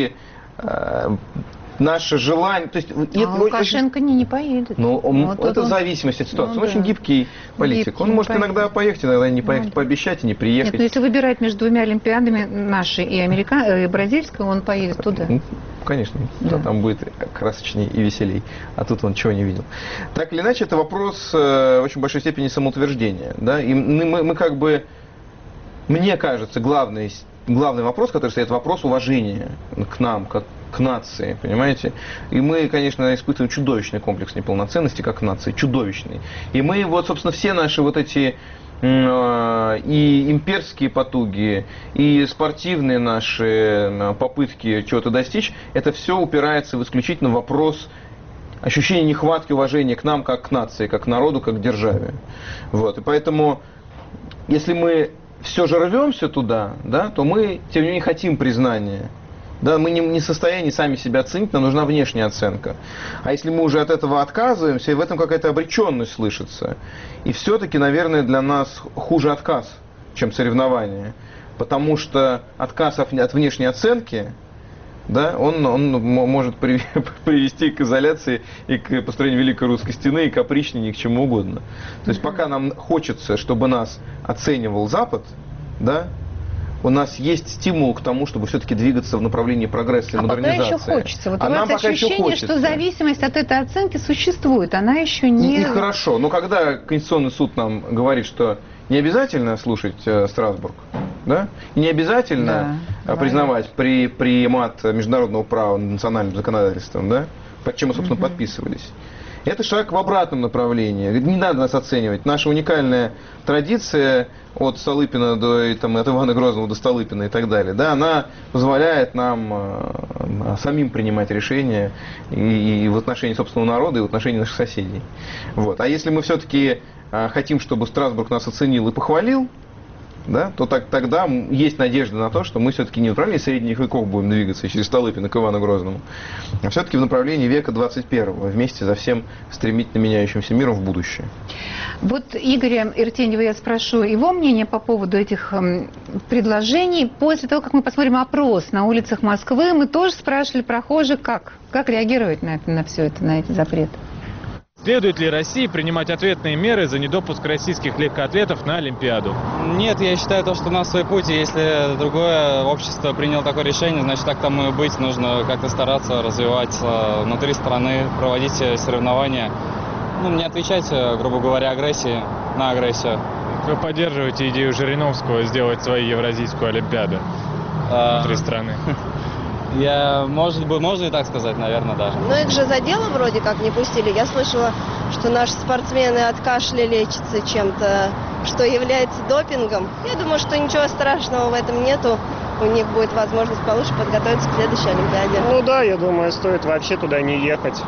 Наше желание... То есть, Лукашенко не поедет. Ну, вот это в зависимости от ситуации. Он очень гибкий политик. Он может иногда поехать, иногда не поехать, пообещать и не приехать. Нет, но если выбирать между двумя олимпиадами, нашей и бразильской, он поедет туда. Конечно, да. Там будет красочней и веселей. А тут он чего не видел. Так или иначе, это вопрос в очень большой степени самоутверждения. Да? И мы как бы... Мне кажется, главный вопрос, который стоит, вопрос уважения к нам, к нации, понимаете? И мы, конечно, испытываем чудовищный комплекс неполноценности как нации, чудовищный. И мы вот, собственно, все наши вот эти и имперские потуги, и спортивные наши попытки чего-то достичь, это все упирается в исключительно вопрос ощущения нехватки уважения к нам как к нации, как к народу, как к державе. Вот. И поэтому, если мы все же рвемся туда, да, то мы, тем не менее, хотим признания. Да, мы не в состоянии сами себя оценить, нам нужна внешняя оценка. А если мы уже от этого отказываемся, и в этом какая-то обреченность слышится. И все-таки, наверное, для нас хуже отказ, чем соревнование. Потому что отказ от внешней оценки, да, он может привести к изоляции и к построению Великой Русской Стены, и к опричнине, и к чему угодно. То есть пока нам хочется, чтобы нас оценивал Запад, да, у нас есть стимул к тому, чтобы все-таки двигаться в направлении прогресса и модернизации. Пока еще хочется. Вот а у вас ощущение, что зависимость от этой оценки существует, она еще не... И хорошо, но когда Конституционный суд нам говорит, что не обязательно слушать Страсбург, да? И не обязательно признавать примат международного права над национальным законодательством, да? Под чем мы, собственно, подписывались. Это шаг в обратном направлении. Не надо нас оценивать. Наша уникальная традиция от Столыпина до от Ивана Грозного до Столыпина и так далее, да, она позволяет нам самим принимать решения и в отношении собственного народа, и в отношении наших соседей. Вот. А если мы все-таки хотим, чтобы Страсбург нас оценил и похвалил, да, то тогда есть надежда на то, что мы все-таки не в направлении средних веков будем двигаться через Столыпина к Ивану Грозному, а все-таки в направлении века 21-го, вместе со всем стремительно меняющимся миром в будущее. Вот Игоря Иртеньева я спрошу его мнение по поводу этих предложений. После того, как мы посмотрим опрос на улицах Москвы, мы тоже спрашивали прохожих, как реагировать на все это, на эти запреты. Следует ли России принимать ответные меры за недопуск российских легкоатлетов на Олимпиаду? Нет, я считаю, что у нас свой путь, и если другое общество приняло такое решение, значит, так тому и быть. Нужно как-то стараться развивать внутри страны, проводить соревнования. Не отвечать, грубо говоря, агрессии на агрессию. Вы поддерживаете идею Жириновского сделать свою Евразийскую Олимпиаду внутри страны? Можно и так сказать, наверное, даже. Но их же за дело вроде как не пустили. Я слышала, что наши спортсмены от кашля лечатся чем-то, что является допингом. Я думаю, что ничего страшного в этом нету. У них будет возможность получше подготовиться к следующей Олимпиаде. Да, я думаю, стоит вообще туда не ехать.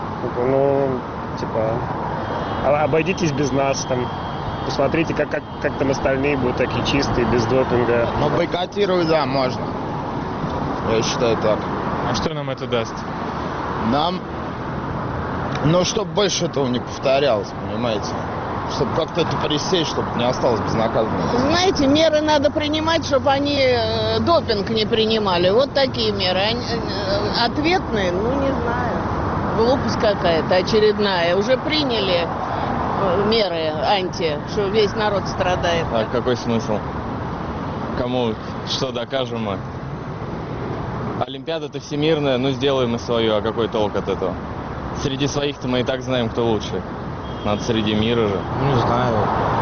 Обойдитесь без нас там. Посмотрите, как там остальные будут такие чистые, без допинга. Бойкотировать, да, можно. Я считаю так. А что нам это даст? Нам, чтобы больше этого не повторялось, понимаете? Чтобы как-то это пресечь, чтобы не осталось безнаказанным. Знаете, меры надо принимать, чтобы они допинг не принимали. Вот такие меры. Ответные, не знаю. Глупость какая-то очередная. Уже приняли меры что весь народ страдает. А какой смысл? Кому что докажем мы? Олимпиада-то всемирная, сделаем мы свою, а какой толк от этого? Среди своих-то мы и так знаем, кто лучше. Надо среди мира же. Не знаю.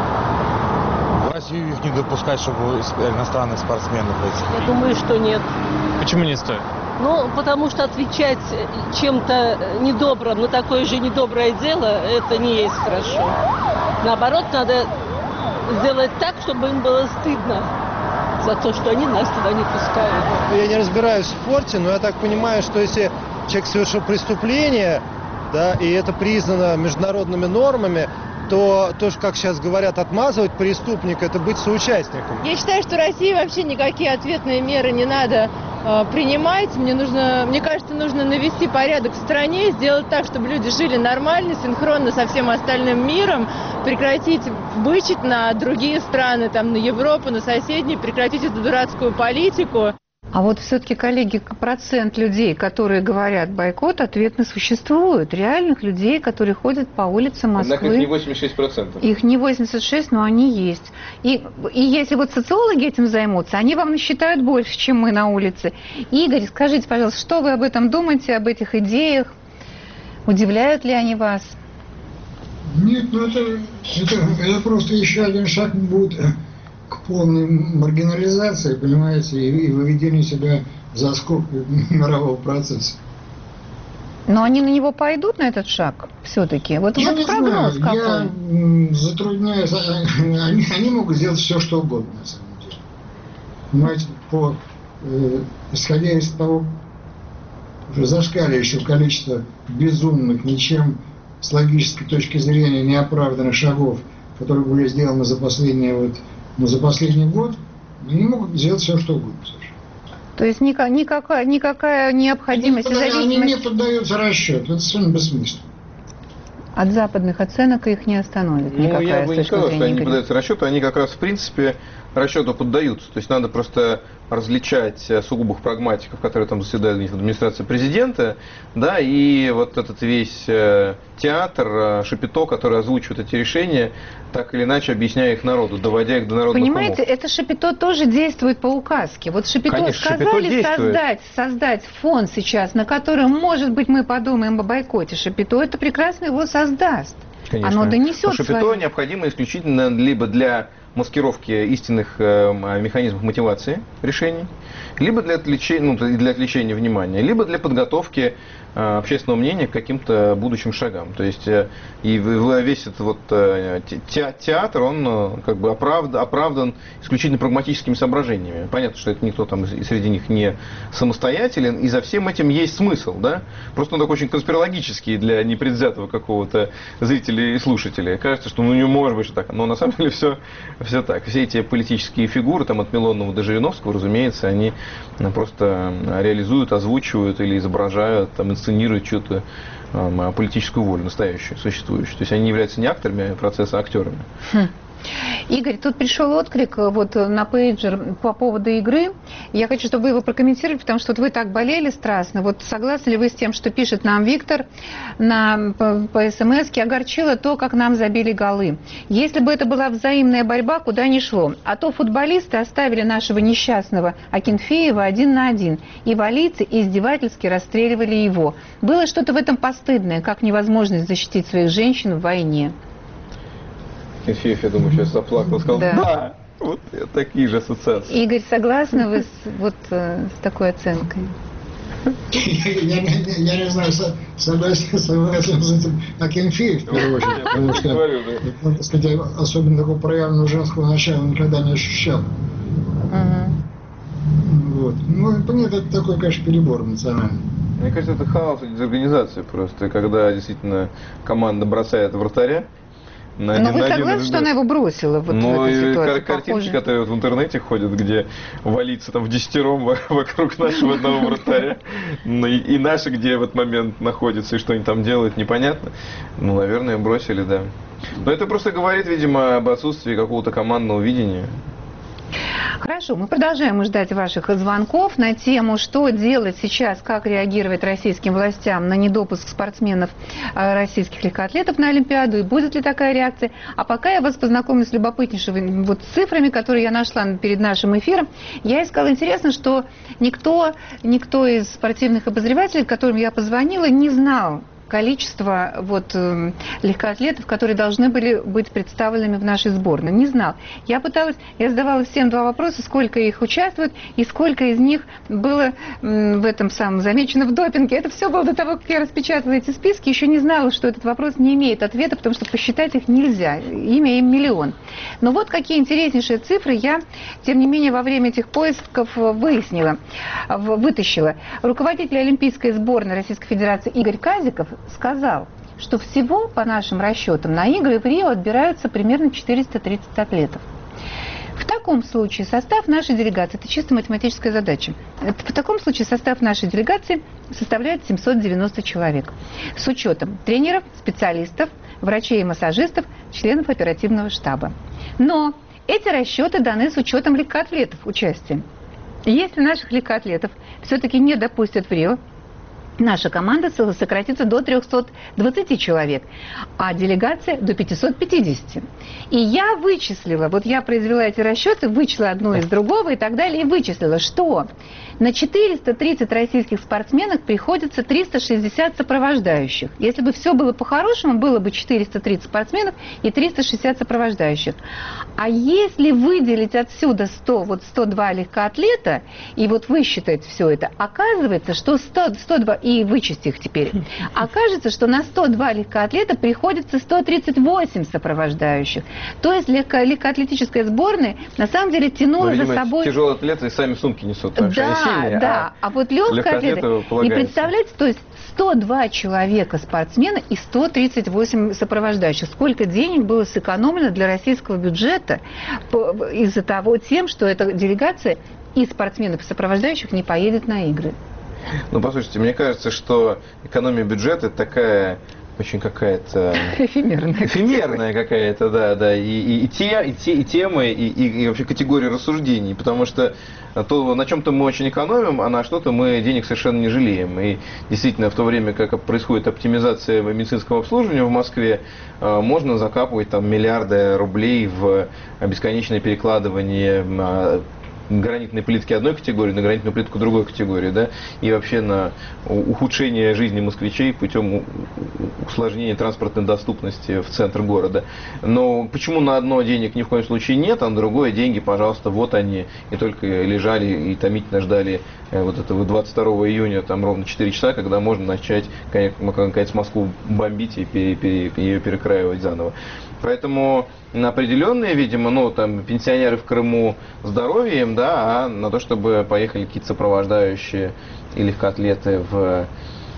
В Россию их не допускать, чтобы иностранных спортсменов этих. Я думаю, что нет. Почему не стоит? Потому что отвечать чем-то недобрым на такое же недоброе дело, это не есть хорошо. Наоборот, надо сделать так, чтобы им было стыдно за то, что они нас туда не пускают. Я не разбираюсь в спорте, но я так понимаю, что если человек совершил преступление, да, и это признано международными нормами, то, как сейчас говорят, отмазывать преступника, это быть соучастником. Я считаю, что России вообще никакие ответные меры не надо принимать. Мне кажется, нужно навести порядок в стране, сделать так, чтобы люди жили нормально, синхронно со всем остальным миром, прекратить бычить на другие страны, на Европу, на соседние, прекратить эту дурацкую политику. А вот все-таки, коллеги, процент людей, которые говорят бойкот, ответно существует. Реальных людей, которые ходят по улицам Москвы. Однако их не 86%. Их не 86%, но они есть. И если социологи этим займутся, они вам насчитают больше, чем мы на улице. Игорь, скажите, пожалуйста, что вы об этом думаете, об этих идеях? Удивляют ли они вас? Нет, это просто еще один шаг будет к полной маргинализации, понимаете, и выведению себя за скобки мирового процесса. Но они на него пойдут, на этот шаг, все-таки? Вот я не прогноз знаю, какой? Я затрудняюсь. Они могут сделать все, что угодно, на самом деле. Понимаете, исходя из того уже зашкаливающего количества безумных, ничем с логической точки зрения неоправданных шагов, которые были сделаны за последний год, Они могут сделать все, что угодно. То есть никакая необходимость и зависимость... Они не поддаются расчету, это совершенно бессмысленно. От западных оценок их не остановит. Ну, я бы не сказал, что они не поддаются расчету, они как раз в принципе расчету поддаются. То есть надо просто различать сугубых прагматиков, которые там заседают в администрации президента, да, и вот этот весь театр, шапито, который озвучивает эти решения, так или иначе объясняя их народу, доводя их до народных Понимаете, умов. это шапито тоже действует по указке. Вот шапито Конечно, сказали шапито создать фонд сейчас, на котором, может быть, мы подумаем о бойкоте. Шапито это прекрасно его создаст. Конечно. Оно донесет Шапито необходимо исключительно либо для маскировки истинных механизмов мотивации решений, либо для отвлечения внимания, либо для подготовки общественного мнения к каким-то будущим шагам. То есть и весь этот вот театр, он как бы оправдан исключительно прагматическими соображениями. Понятно, что это никто там среди них не самостоятелен, и за всем этим есть смысл, да? Просто он такой очень конспирологический для непредвзятого какого-то зрителя и слушателя. Кажется, что не может быть что так, но на самом деле все так. Все эти политические фигуры, там от Милонова до Жириновского, разумеется, они просто реализуют, озвучивают или изображают, там, инсценируют что-то, политическую волю настоящую, существующую. То есть они не являются не акторами процесса, а актерами. Игорь, тут пришел отклик вот на пейджер по поводу игры. Я хочу, чтобы вы его прокомментировали, потому что вот вы так болели страстно. Вот согласны ли вы с тем, что пишет нам Виктор по СМС-ке? Огорчило то, как нам забили голы. Если бы это была взаимная борьба, куда ни шло. А то футболисты оставили нашего несчастного Акинфеева 1 на 1. И валийцы издевательски расстреливали его. Было что-то в этом постыдное, как невозможность защитить своих женщин в войне. Акинфеев, я думаю, сейчас заплакал, сказал, да, вот такие же ассоциации. Игорь, согласны вы с такой оценкой? Я не знаю, согласен с этим Акинфеев, в первую очередь, потому что, так сказать, особенно такого проявленного женского начала никогда не ощущал. Вот. Ну, нет, это такой, конечно, перебор национальный. Мне кажется, это хаос и дезорганизация просто, когда действительно команда бросает вратаря. Но вы согласны, что она его бросила вот в этой ситуации? Картинки, которые вот в интернете ходят, где валится там в 10-ром вокруг нашего одного вратаря, и наши, где в этот момент находятся и что они там делают, непонятно. Ну, наверное, бросили, да. Но это просто говорит, видимо, об отсутствии какого-то командного видения. Хорошо, мы продолжаем ждать ваших звонков на тему, что делать сейчас, как реагировать российским властям на недопуск спортсменов, российских легкоатлетов на Олимпиаду, и будет ли такая реакция. А пока я вас познакомлю с любопытнейшими цифрами, которые я нашла перед нашим эфиром. Я искала, интересно, что никто из спортивных обозревателей, которым я позвонила, не знал количество легкоатлетов, которые должны были быть представленными в нашей сборной. Не знал. Я задавала всем два вопроса, сколько их участвует и сколько из них было в этом самом замечено в допинге. Это все было до того, как я распечатала эти списки. Еще не знала, что этот вопрос не имеет ответа, потому что посчитать их нельзя. Имя им миллион. Но вот какие интереснейшие цифры я, тем не менее, во время этих поисков вытащила. Руководитель Олимпийской сборной Российской Федерации Игорь Казиков сказал, что всего, по нашим расчетам, на игры в Рио отбираются примерно 430 атлетов. В таком случае состав нашей делегации, это чисто математическая задача, в таком случае состав нашей делегации составляет 790 человек. С учетом тренеров, специалистов, врачей и массажистов, членов оперативного штаба. Но эти расчеты даны с учетом легкоатлетов участия. Если наших легкоатлетов все-таки не допустят в Рио, наша команда сократится до 320 человек, а делегация до 550. И я вычислила, я произвела эти расчеты, вычла одно из другого и так далее, и вычислила, что на 430 российских спортсменов приходится 360 сопровождающих. Если бы все было по-хорошему, было бы 430 спортсменов и 360 сопровождающих. А если выделить отсюда 102 легкоатлета и высчитать все это, оказывается, что 102, и вычесть их теперь, окажется, что на 102 легкоатлета приходится 138 сопровождающих. То есть легкоатлетическая сборная на самом деле тянула за собой... Тяжелые атлеты и сами сумки несут, так что они сильнее. Да. А вот легкая атлета. И представляете, то есть 102 человека спортсмена и 138 сопровождающих. Сколько денег было сэкономлено для российского бюджета из-за того, тем, что эта делегация и спортсменов, и сопровождающих не поедет на игры. Ну, послушайте, мне кажется, что экономия бюджета такая очень какая-то... Эфемерная какая-то, да. И темы, и вообще категории рассуждений. Потому что то, на чем-то мы очень экономим, а на что-то мы денег совершенно не жалеем. И действительно, в то время, как происходит оптимизация медицинского обслуживания в Москве, можно закапывать там миллиарды рублей в бесконечное перекладывание гранитной плитки одной категории на гранитную плитку другой категории, да, и вообще на ухудшение жизни москвичей путем усложнения транспортной доступности в центр города. Но почему на одно денег ни в коем случае нет, а на другое деньги, пожалуйста, вот они, и только лежали и томительно ждали вот этого 22 июня, там ровно 4 часа, когда можно начать, наконец, Москву бомбить и ее перекраивать заново. Поэтому на определенные, видимо, ну, там, пенсионеры в Крыму здоровьем, да, а на то, чтобы поехали какие-то сопровождающие и легкоатлеты в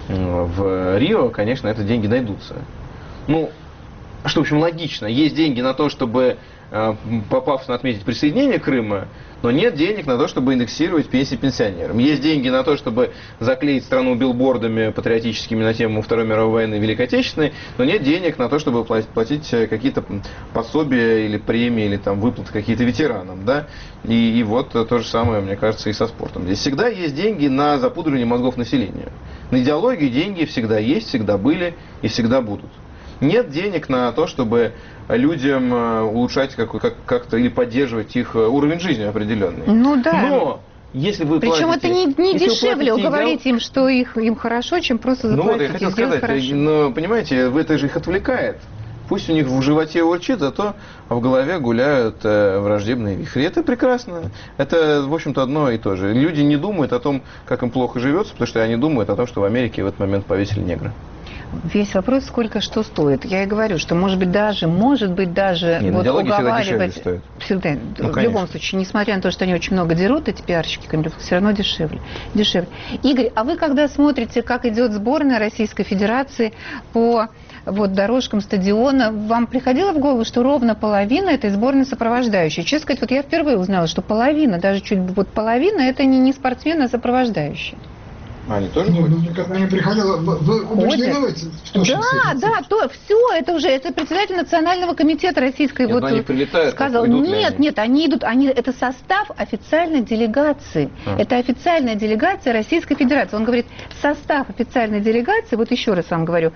Рио, конечно, это деньги найдутся. Ну, что, в общем, логично. Есть деньги на то, чтобы попавшно отметить присоединение Крыма, но нет денег на то, чтобы индексировать пенсии пенсионерам. Есть деньги на то, чтобы заклеить страну билбордами патриотическими на тему Второй мировой войны и Великой Отечественной, но нет денег на то, чтобы платить какие-то пособия или премии, или там выплаты какие-то ветеранам. Да? И вот то же самое, мне кажется, и со спортом. Здесь всегда есть деньги на запудривание мозгов населения. На идеологию деньги всегда есть, всегда были и всегда будут. Нет денег на то, чтобы людям улучшать как-то или поддерживать их уровень жизни определенный. Ну да. Но если вы причем платите, это не дешевле уговорить им, что им хорошо, чем просто заплатить. Ну вот, я хотел сказать, но понимаете, это же их отвлекает. Пусть у них в животе урчит, зато в голове гуляют враждебные вихри. Это прекрасно. Это, в общем-то, одно и то же. Люди не думают о том, как им плохо живется, потому что они думают о том, что в Америке в этот момент повесили негра. Весь вопрос, сколько что стоит. Я и говорю, что может быть даже вот уговаривать всегда, в любом случае, несмотря на то, что они очень много дерут, эти пиарщики, все равно дешевле. Игорь, а вы когда смотрите, как идет сборная Российской Федерации по дорожкам стадиона, вам приходило в голову, что ровно половина этой сборной сопровождающей? Честно сказать, вот я впервые узнала, что половина, даже чуть половина, это не спортсмены, а сопровождающие. Они тоже никогда не приходила. Вы убеждены в этом? Да, все, это председатель Национального комитета Российской они прилетают, сказал. Нет, они идут, это состав официальной делегации. Это официальная делегация Российской Федерации. Он говорит, состав официальной делегации, вот еще раз вам говорю,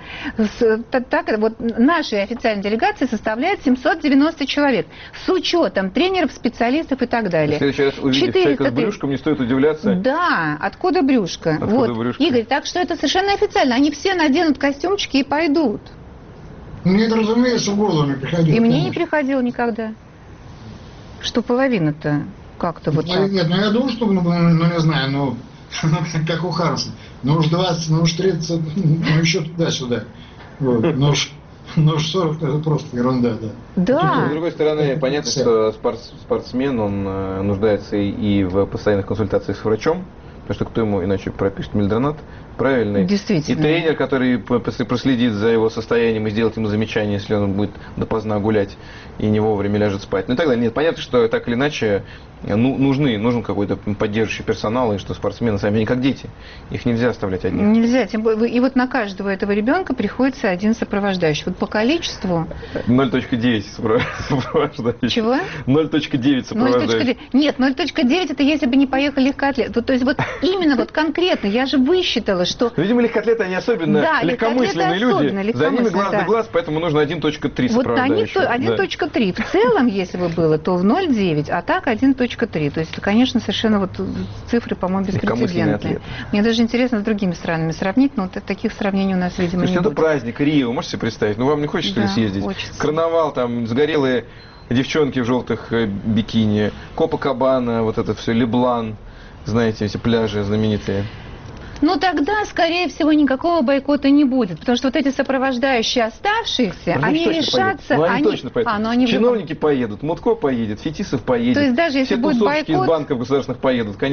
нашей официальной делегации составляет 790 человек, с учетом тренеров, специалистов и так далее. В следующий раз увидев человека с брюшком, не стоит удивляться. Да, откуда брюшко? Игорь, так что это совершенно официально. Они все наденут костюмчики и пойдут. Мне это, разумеется, в голову не приходило. И мне не приходило никогда. Что половина-то как-то вот так. Нет, я думаю, что, не знаю, как у Хармса. Уж 20, уж 30, еще туда-сюда. Но уж 40 это просто ерунда, да. Да. С другой стороны, понятно, что спортсмен, он нуждается и в постоянных консультациях с врачом. Потому что кто ему иначе пропишет мельдронат правильный. Действительно. И тренер, который проследит за его состоянием и сделает ему замечание, если он будет допоздна гулять и не вовремя ляжет спать. Ну и так далее. Нет, понятно, что так или иначе нужен какой-то поддерживающий персонал, и что спортсмены сами не как дети. Их нельзя оставлять одних. Нельзя. И вот на каждого этого ребенка приходится один сопровождающий. Вот по количеству... 0.9 сопровождающий. Чего? 0.9 сопровождающий. Нет, 0.9 это если бы не поехали легкоатлеты. То есть вот именно вот конкретно, я же высчитала, что... Видимо, легкоатлеты, они особенно легкомысленные люди. За ними глаз да глаз, поэтому нужно 1.3 сопровождающего. Вот 1.3. В целом, если бы было, то в 0.9, а так 1.3. То есть это, конечно, совершенно цифры, по-моему, беспрецедентные. Мне даже интересно с другими странами сравнить, но таких сравнений у нас, видимо, не будет. Это праздник, Рио, вы можете себе представить? Вам не хочется ли съездить? Хочется. Карнавал, там, сгорелые девчонки в желтых бикини, Копакабана, вот это все, Леблан, знаете, эти пляжи знаменитые. Ну, тогда, скорее всего, никакого бойкота не будет, потому что вот эти сопровождающие оставшиеся, они решатся... Они точно поедут. Чиновники поедут, Мутко поедет, Фетисов поедет, то есть даже если все будет тусовщики бойкот... из банков государственных поедут.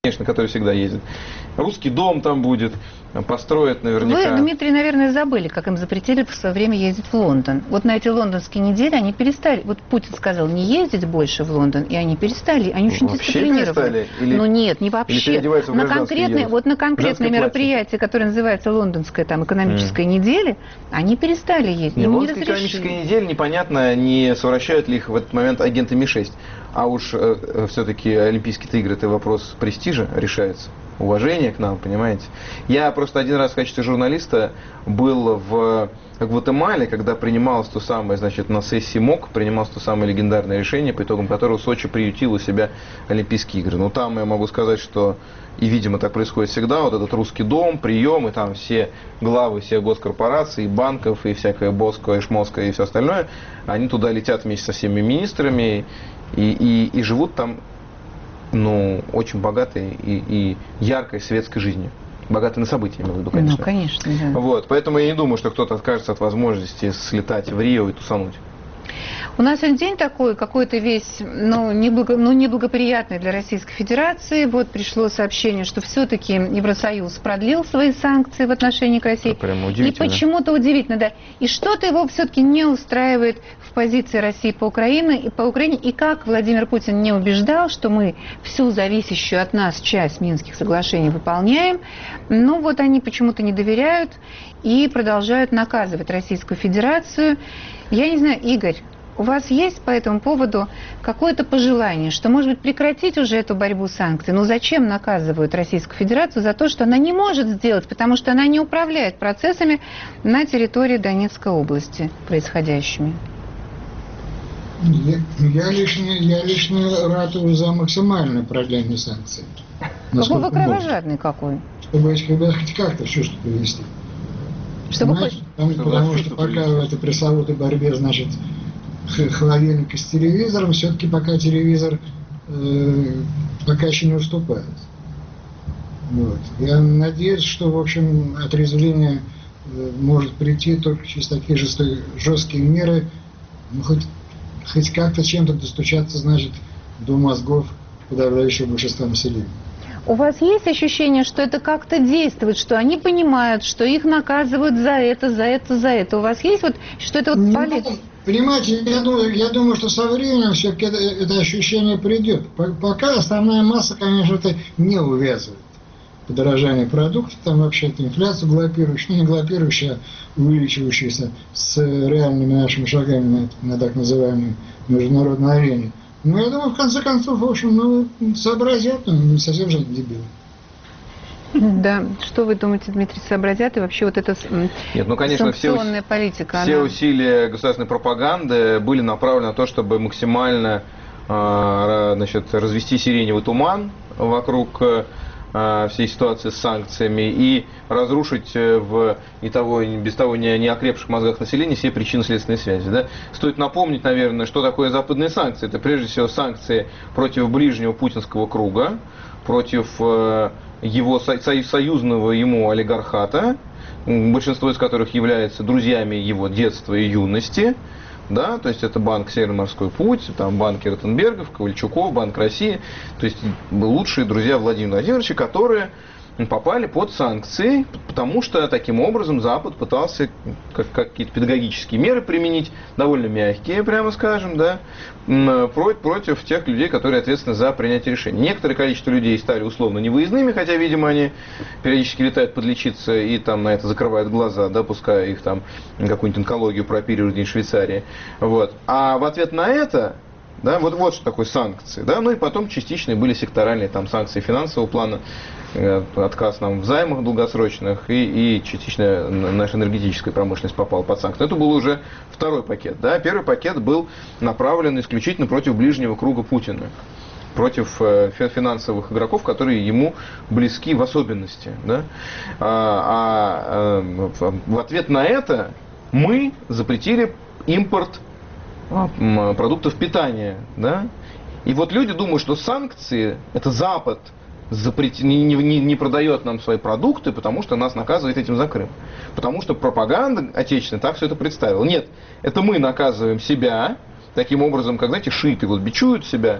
конечно, который всегда ездит. Русский дом там будет, построят наверняка. Вы, Дмитрий, наверное, забыли, как им запретили в свое время ездить в Лондон. Вот на эти лондонские недели они перестали. Вот Путин сказал не ездить больше в Лондон, и они перестали. Они очень дисциплинированы. Ну нет, не вообще. На конкретное, вот на конкретное мероприятие, которое называется Лондонская там экономическая неделя, они перестали ездить. Лондонская экономическая неделя, непонятно, не совращают ли их в этот момент агенты Ми-6. А уж все-таки Олимпийские игры — это вопрос престижа решается. Уважение к нам, понимаете. Я просто один раз в качестве журналиста был в Гватемале, когда принималось то самое, значит, на сессии МОК принималось то самое легендарное решение, по итогам которого Сочи приютил у себя Олимпийские игры. Но там я могу сказать, что, и, видимо, так происходит всегда, вот этот русский дом, прием, и там все главы всех госкорпораций, банков, и всякое Боско, и Шмоско, и все остальное, они туда летят вместе со всеми министрами и живут там, ну, очень богатой и яркой светской жизнью. Богатой на события, я имею в виду, конечно. Ну, конечно, да. Вот, поэтому я не думаю, что кто-то откажется от возможности слетать в Рио и тусануть. У нас сегодня день такой, какой-то весь, неблагоприятный для Российской Федерации. Вот пришло сообщение, что все-таки Евросоюз продлил свои санкции в отношении к России. Прямо удивительно. И почему-то удивительно, да. И что-то его все-таки не устраивает в позиции России по Украине. И как Владимир Путин не убеждал, что мы всю зависящую от нас часть Минских соглашений выполняем, ну вот они почему-то не доверяют и продолжают наказывать Российскую Федерацию. Я не знаю, Игорь, у вас есть по этому поводу какое-то пожелание, что, может быть, прекратить уже эту борьбу санкций? Ну, зачем наказывают Российскую Федерацию за то, что она не может сделать, потому что она не управляет процессами на территории Донецкой области происходящими? Я лично ратую за максимальное продление санкций. Какой вы кровожадный какой? Чтобы этих ребят хоть как-то в чувство привести. Потому что пока в этой пресловутой борьбе, значит, холодильник с телевизором, все-таки пока телевизор пока еще не уступает. Вот. Я надеюсь, что, в общем, отрезвление может прийти только через такие жесткие меры, ну, хоть как-то чем-то достучаться, значит, до мозгов подавляющего большинства населения. У вас есть ощущение, что это как-то действует, что они понимают, что их наказывают за это? У вас есть вот, что это вот политика? Понимаете, я думаю, что со временем все-таки это ощущение придет. Пока основная масса, конечно, это не увязывает. Подорожание продуктов, там вообще-то инфляция галопирующая, не галопирующая, а увеличивающаяся с реальными нашими шагами на так называемой международной арене. Ну, я думаю, в конце концов, в общем, сообразят, не совсем же дебилы. Да, что вы думаете, Дмитрий, сообразят? И вообще вот эта санкционная политика? Все усилия государственной пропаганды были направлены на то, чтобы максимально развести сиреневый туман вокруг всей ситуации с санкциями и разрушить в без того не окрепших мозгах населения все причинно-следственные связи. Да? Стоит напомнить, наверное, что такое западные санкции. Это прежде всего санкции против ближнего путинского круга, против его союзного ему олигархата, большинство из которых являются друзьями его детства и юности. Да, то есть это банк Североморской путь, там банки Ротенбергов, Ковальчуков, Банк России, то есть лучшие друзья Владимира Владимировича, которые попали под санкции, потому что таким образом Запад пытался какие-то педагогические меры применить, довольно мягкие, прямо скажем, да, против тех людей, которые ответственны за принятие решений. Некоторое количество людей стали условно невыездными, хотя, видимо, они периодически летают подлечиться и там на это закрывают глаза, да, пускай их там какую-нибудь онкологию прооперируют в Швейцарии. Вот. А в ответ на это, да, вот что такое санкции, да, ну и потом частичные были секторальные там санкции финансового плана, отказ нам в займах долгосрочных и частично наша энергетическая промышленность попала под санкции. Это был уже второй пакет. Да? Первый пакет был направлен исключительно против ближнего круга Путина, против финансовых игроков, которые ему близки в особенности. Да? В ответ на это мы запретили импорт продуктов питания. Да? И вот люди думают, что санкции – это Запад не продает нам свои продукты, потому что нас наказывает этим за Крым. Потому что пропаганда отечественная так все это представила. Нет, это мы наказываем себя, таким образом, как, знаете, шииты вот бичуют себя,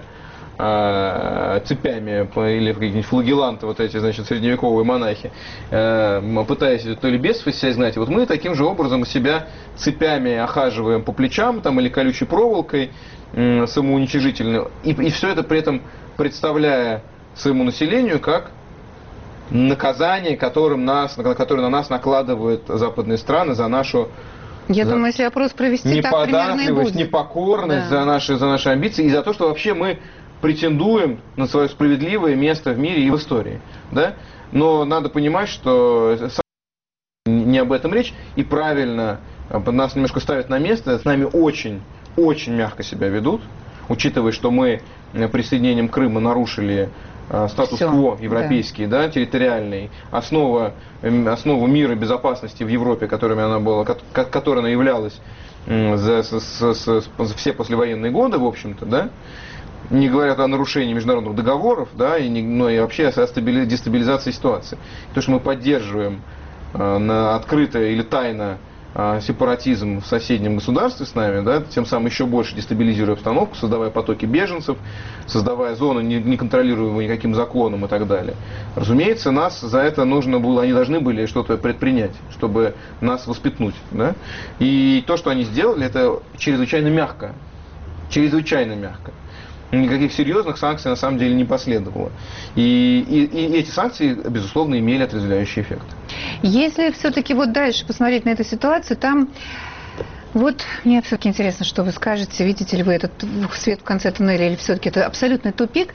цепями или какие-нибудь флагеланты, вот эти, значит, средневековые монахи, пытаясь то ли бесов из себя изгнать, вот мы таким же образом себя цепями охаживаем по плечам там, или колючей проволокой самоуничижительной, и все это при этом представляя своему населению как наказание, которое на нас накладывают западные страны за нашу думаю, если опрос провести, так примерно и будет. Непокорность, за наши амбиции и за то, что вообще мы претендуем на свое справедливое место в мире и в истории. Да? Но надо понимать, что не об этом речь, и правильно нас немножко ставят на место, с нами очень мягко себя ведут, учитывая, что мы присоединением Крыма нарушили статус-кво европейский, да, территориальный, основу мира и безопасности в Европе, которой она являлась за все послевоенные годы, в общем-то, да, не говоря о нарушении международных договоров, да, но и вообще о дестабилизации ситуации. То, что мы поддерживаем открыто или тайно сепаратизм в соседнем государстве с нами, да, тем самым еще больше дестабилизируя обстановку, создавая потоки беженцев, создавая зоны, неконтролируемые никаким законом и так далее. Разумеется, нас за это нужно было, они должны были что-то предпринять, чтобы нас воспитнуть. Да? И то, что они сделали, это чрезвычайно мягко. Чрезвычайно мягко. Никаких серьезных санкций на самом деле не последовало. И эти санкции, безусловно, имели отрезвляющий эффект. Если все-таки вот дальше посмотреть на эту ситуацию, там вот мне все-таки интересно, что вы скажете, видите ли вы этот свет в конце туннеля или все-таки это абсолютный тупик.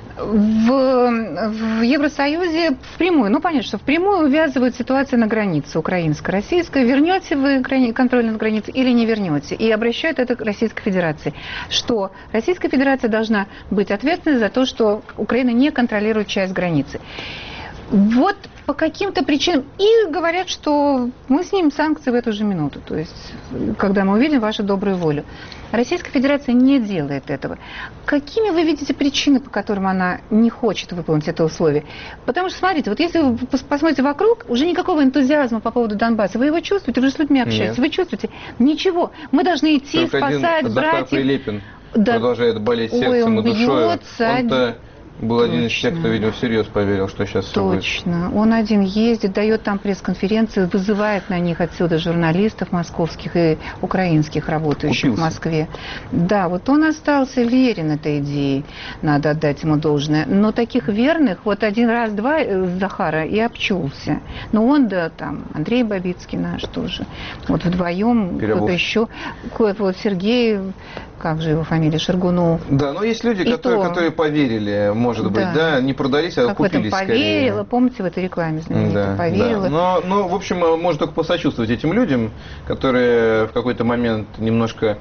В Евросоюзе впрямую, ну понятно, что впрямую увязывают ситуацию на границе украинско-российской. Вернете вы контроль над границей или не вернете? И обращают это к Российской Федерации. Что Российская Федерация должна быть ответственной за то, что Украина не контролирует часть границы. Вот по каким-то причинам. И говорят, что мы снимем санкции в эту же минуту. То есть, когда мы увидим вашу добрую волю. Российская Федерация не делает этого. Какими вы видите причины, по которым она не хочет выполнить это условие? Потому что, смотрите, вот если вы посмотрите вокруг, уже никакого энтузиазма по поводу Донбасса. Вы его чувствуете? Вы же с людьми общаетесь. Нет. Вы чувствуете? Ничего. Мы должны идти, только спасать, брать. Прилепин продолжает болеть сердцем и душой. Он-то был один из тех, кто, видимо, всерьез поверил, что сейчас все будет. Точно. Он один ездит, дает там пресс-конференции, вызывает на них отсюда журналистов московских и украинских, работающих в Москве. Да, вот он остался верен этой идее, надо отдать ему должное. Но таких верных, вот один раз, два Захара и обчулся. Но он, да, там, Андрей Бабицкий наш тоже. Вот вдвоем, кто-то еще, вот Сергей, как же его фамилия, Шаргунов. Да, но есть люди, которые поверили, может быть, да, не продались, а купились скорее. Поверила, помните, в этой рекламе знаменитой, поверила. Да. Но, в общем, можно только посочувствовать этим людям, которые в какой-то момент немножко,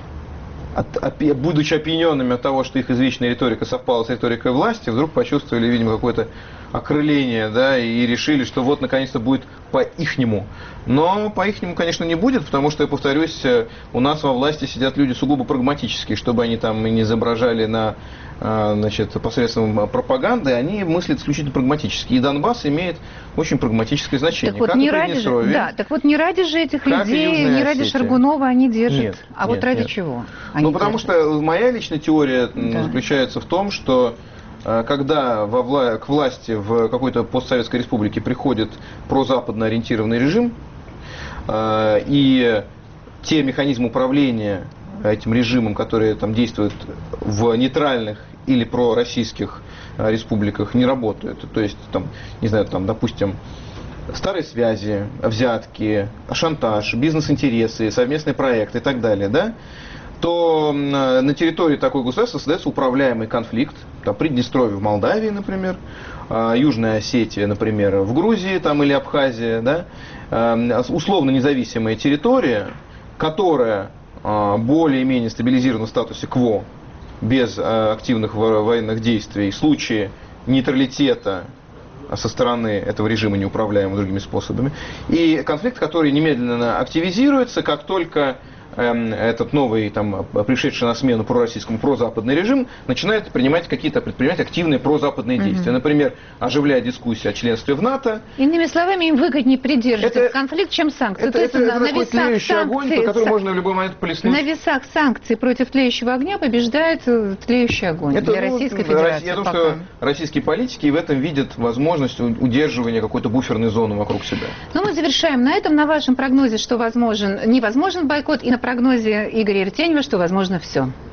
будучи опьяненными от того, что их извечная риторика совпала с риторикой власти, вдруг почувствовали, видимо, какое-то окрыление, да, и решили, что вот наконец-то будет по-ихнему. Но по-ихнему, конечно, не будет, потому что, я повторюсь, у нас во власти сидят люди сугубо прагматические, чтобы они там не изображали посредством пропаганды, они мыслят исключительно прагматически. И Донбасс имеет очень прагматическое значение. Так вот, не ради же этих людей, не ради Шаргунова они держат. Ради чего? Потому что моя личная теория заключается в том, что когда к власти в какой-то постсоветской республике приходит прозападно ориентированный режим, и те механизмы управления этим режимом, которые там действуют в нейтральных или пророссийских республиках, не работают. То есть, там, не знаю, там, допустим, старые связи, взятки, шантаж, бизнес-интересы, совместные проекты и так далее, да, то на территории такой государства создается управляемый конфликт, там, Приднестровье в Молдавии, например, Южная Осетия, например, в Грузии там, или Абхазия, да, условно независимая территория, которая более-менее стабилизирована в статусе КВО, без активных военных действий, в случае нейтралитета со стороны этого режима, неуправляемого другими способами, и конфликт, который немедленно активизируется, как только этот новый, там, пришедший на смену пророссийскому, прозападный режим начинает предпринимать активные прозападные действия. Например, оживляя дискуссию о членстве в НАТО. Иными словами, им выгоднее придерживаться в конфликт, чем санкции. Это такой тлеющий огонь, по которому можно в любой момент плеснуть. На весах санкций против тлеющего огня побеждает тлеющий огонь для Российской Федерации. Я думаю, что российские политики в этом видят возможность удерживания какой-то буферной зоны вокруг себя. Ну, мы завершаем на этом. На вашем прогнозе, что невозможен бойкот, и на прогнозе Игоря Ертенева, что возможно все.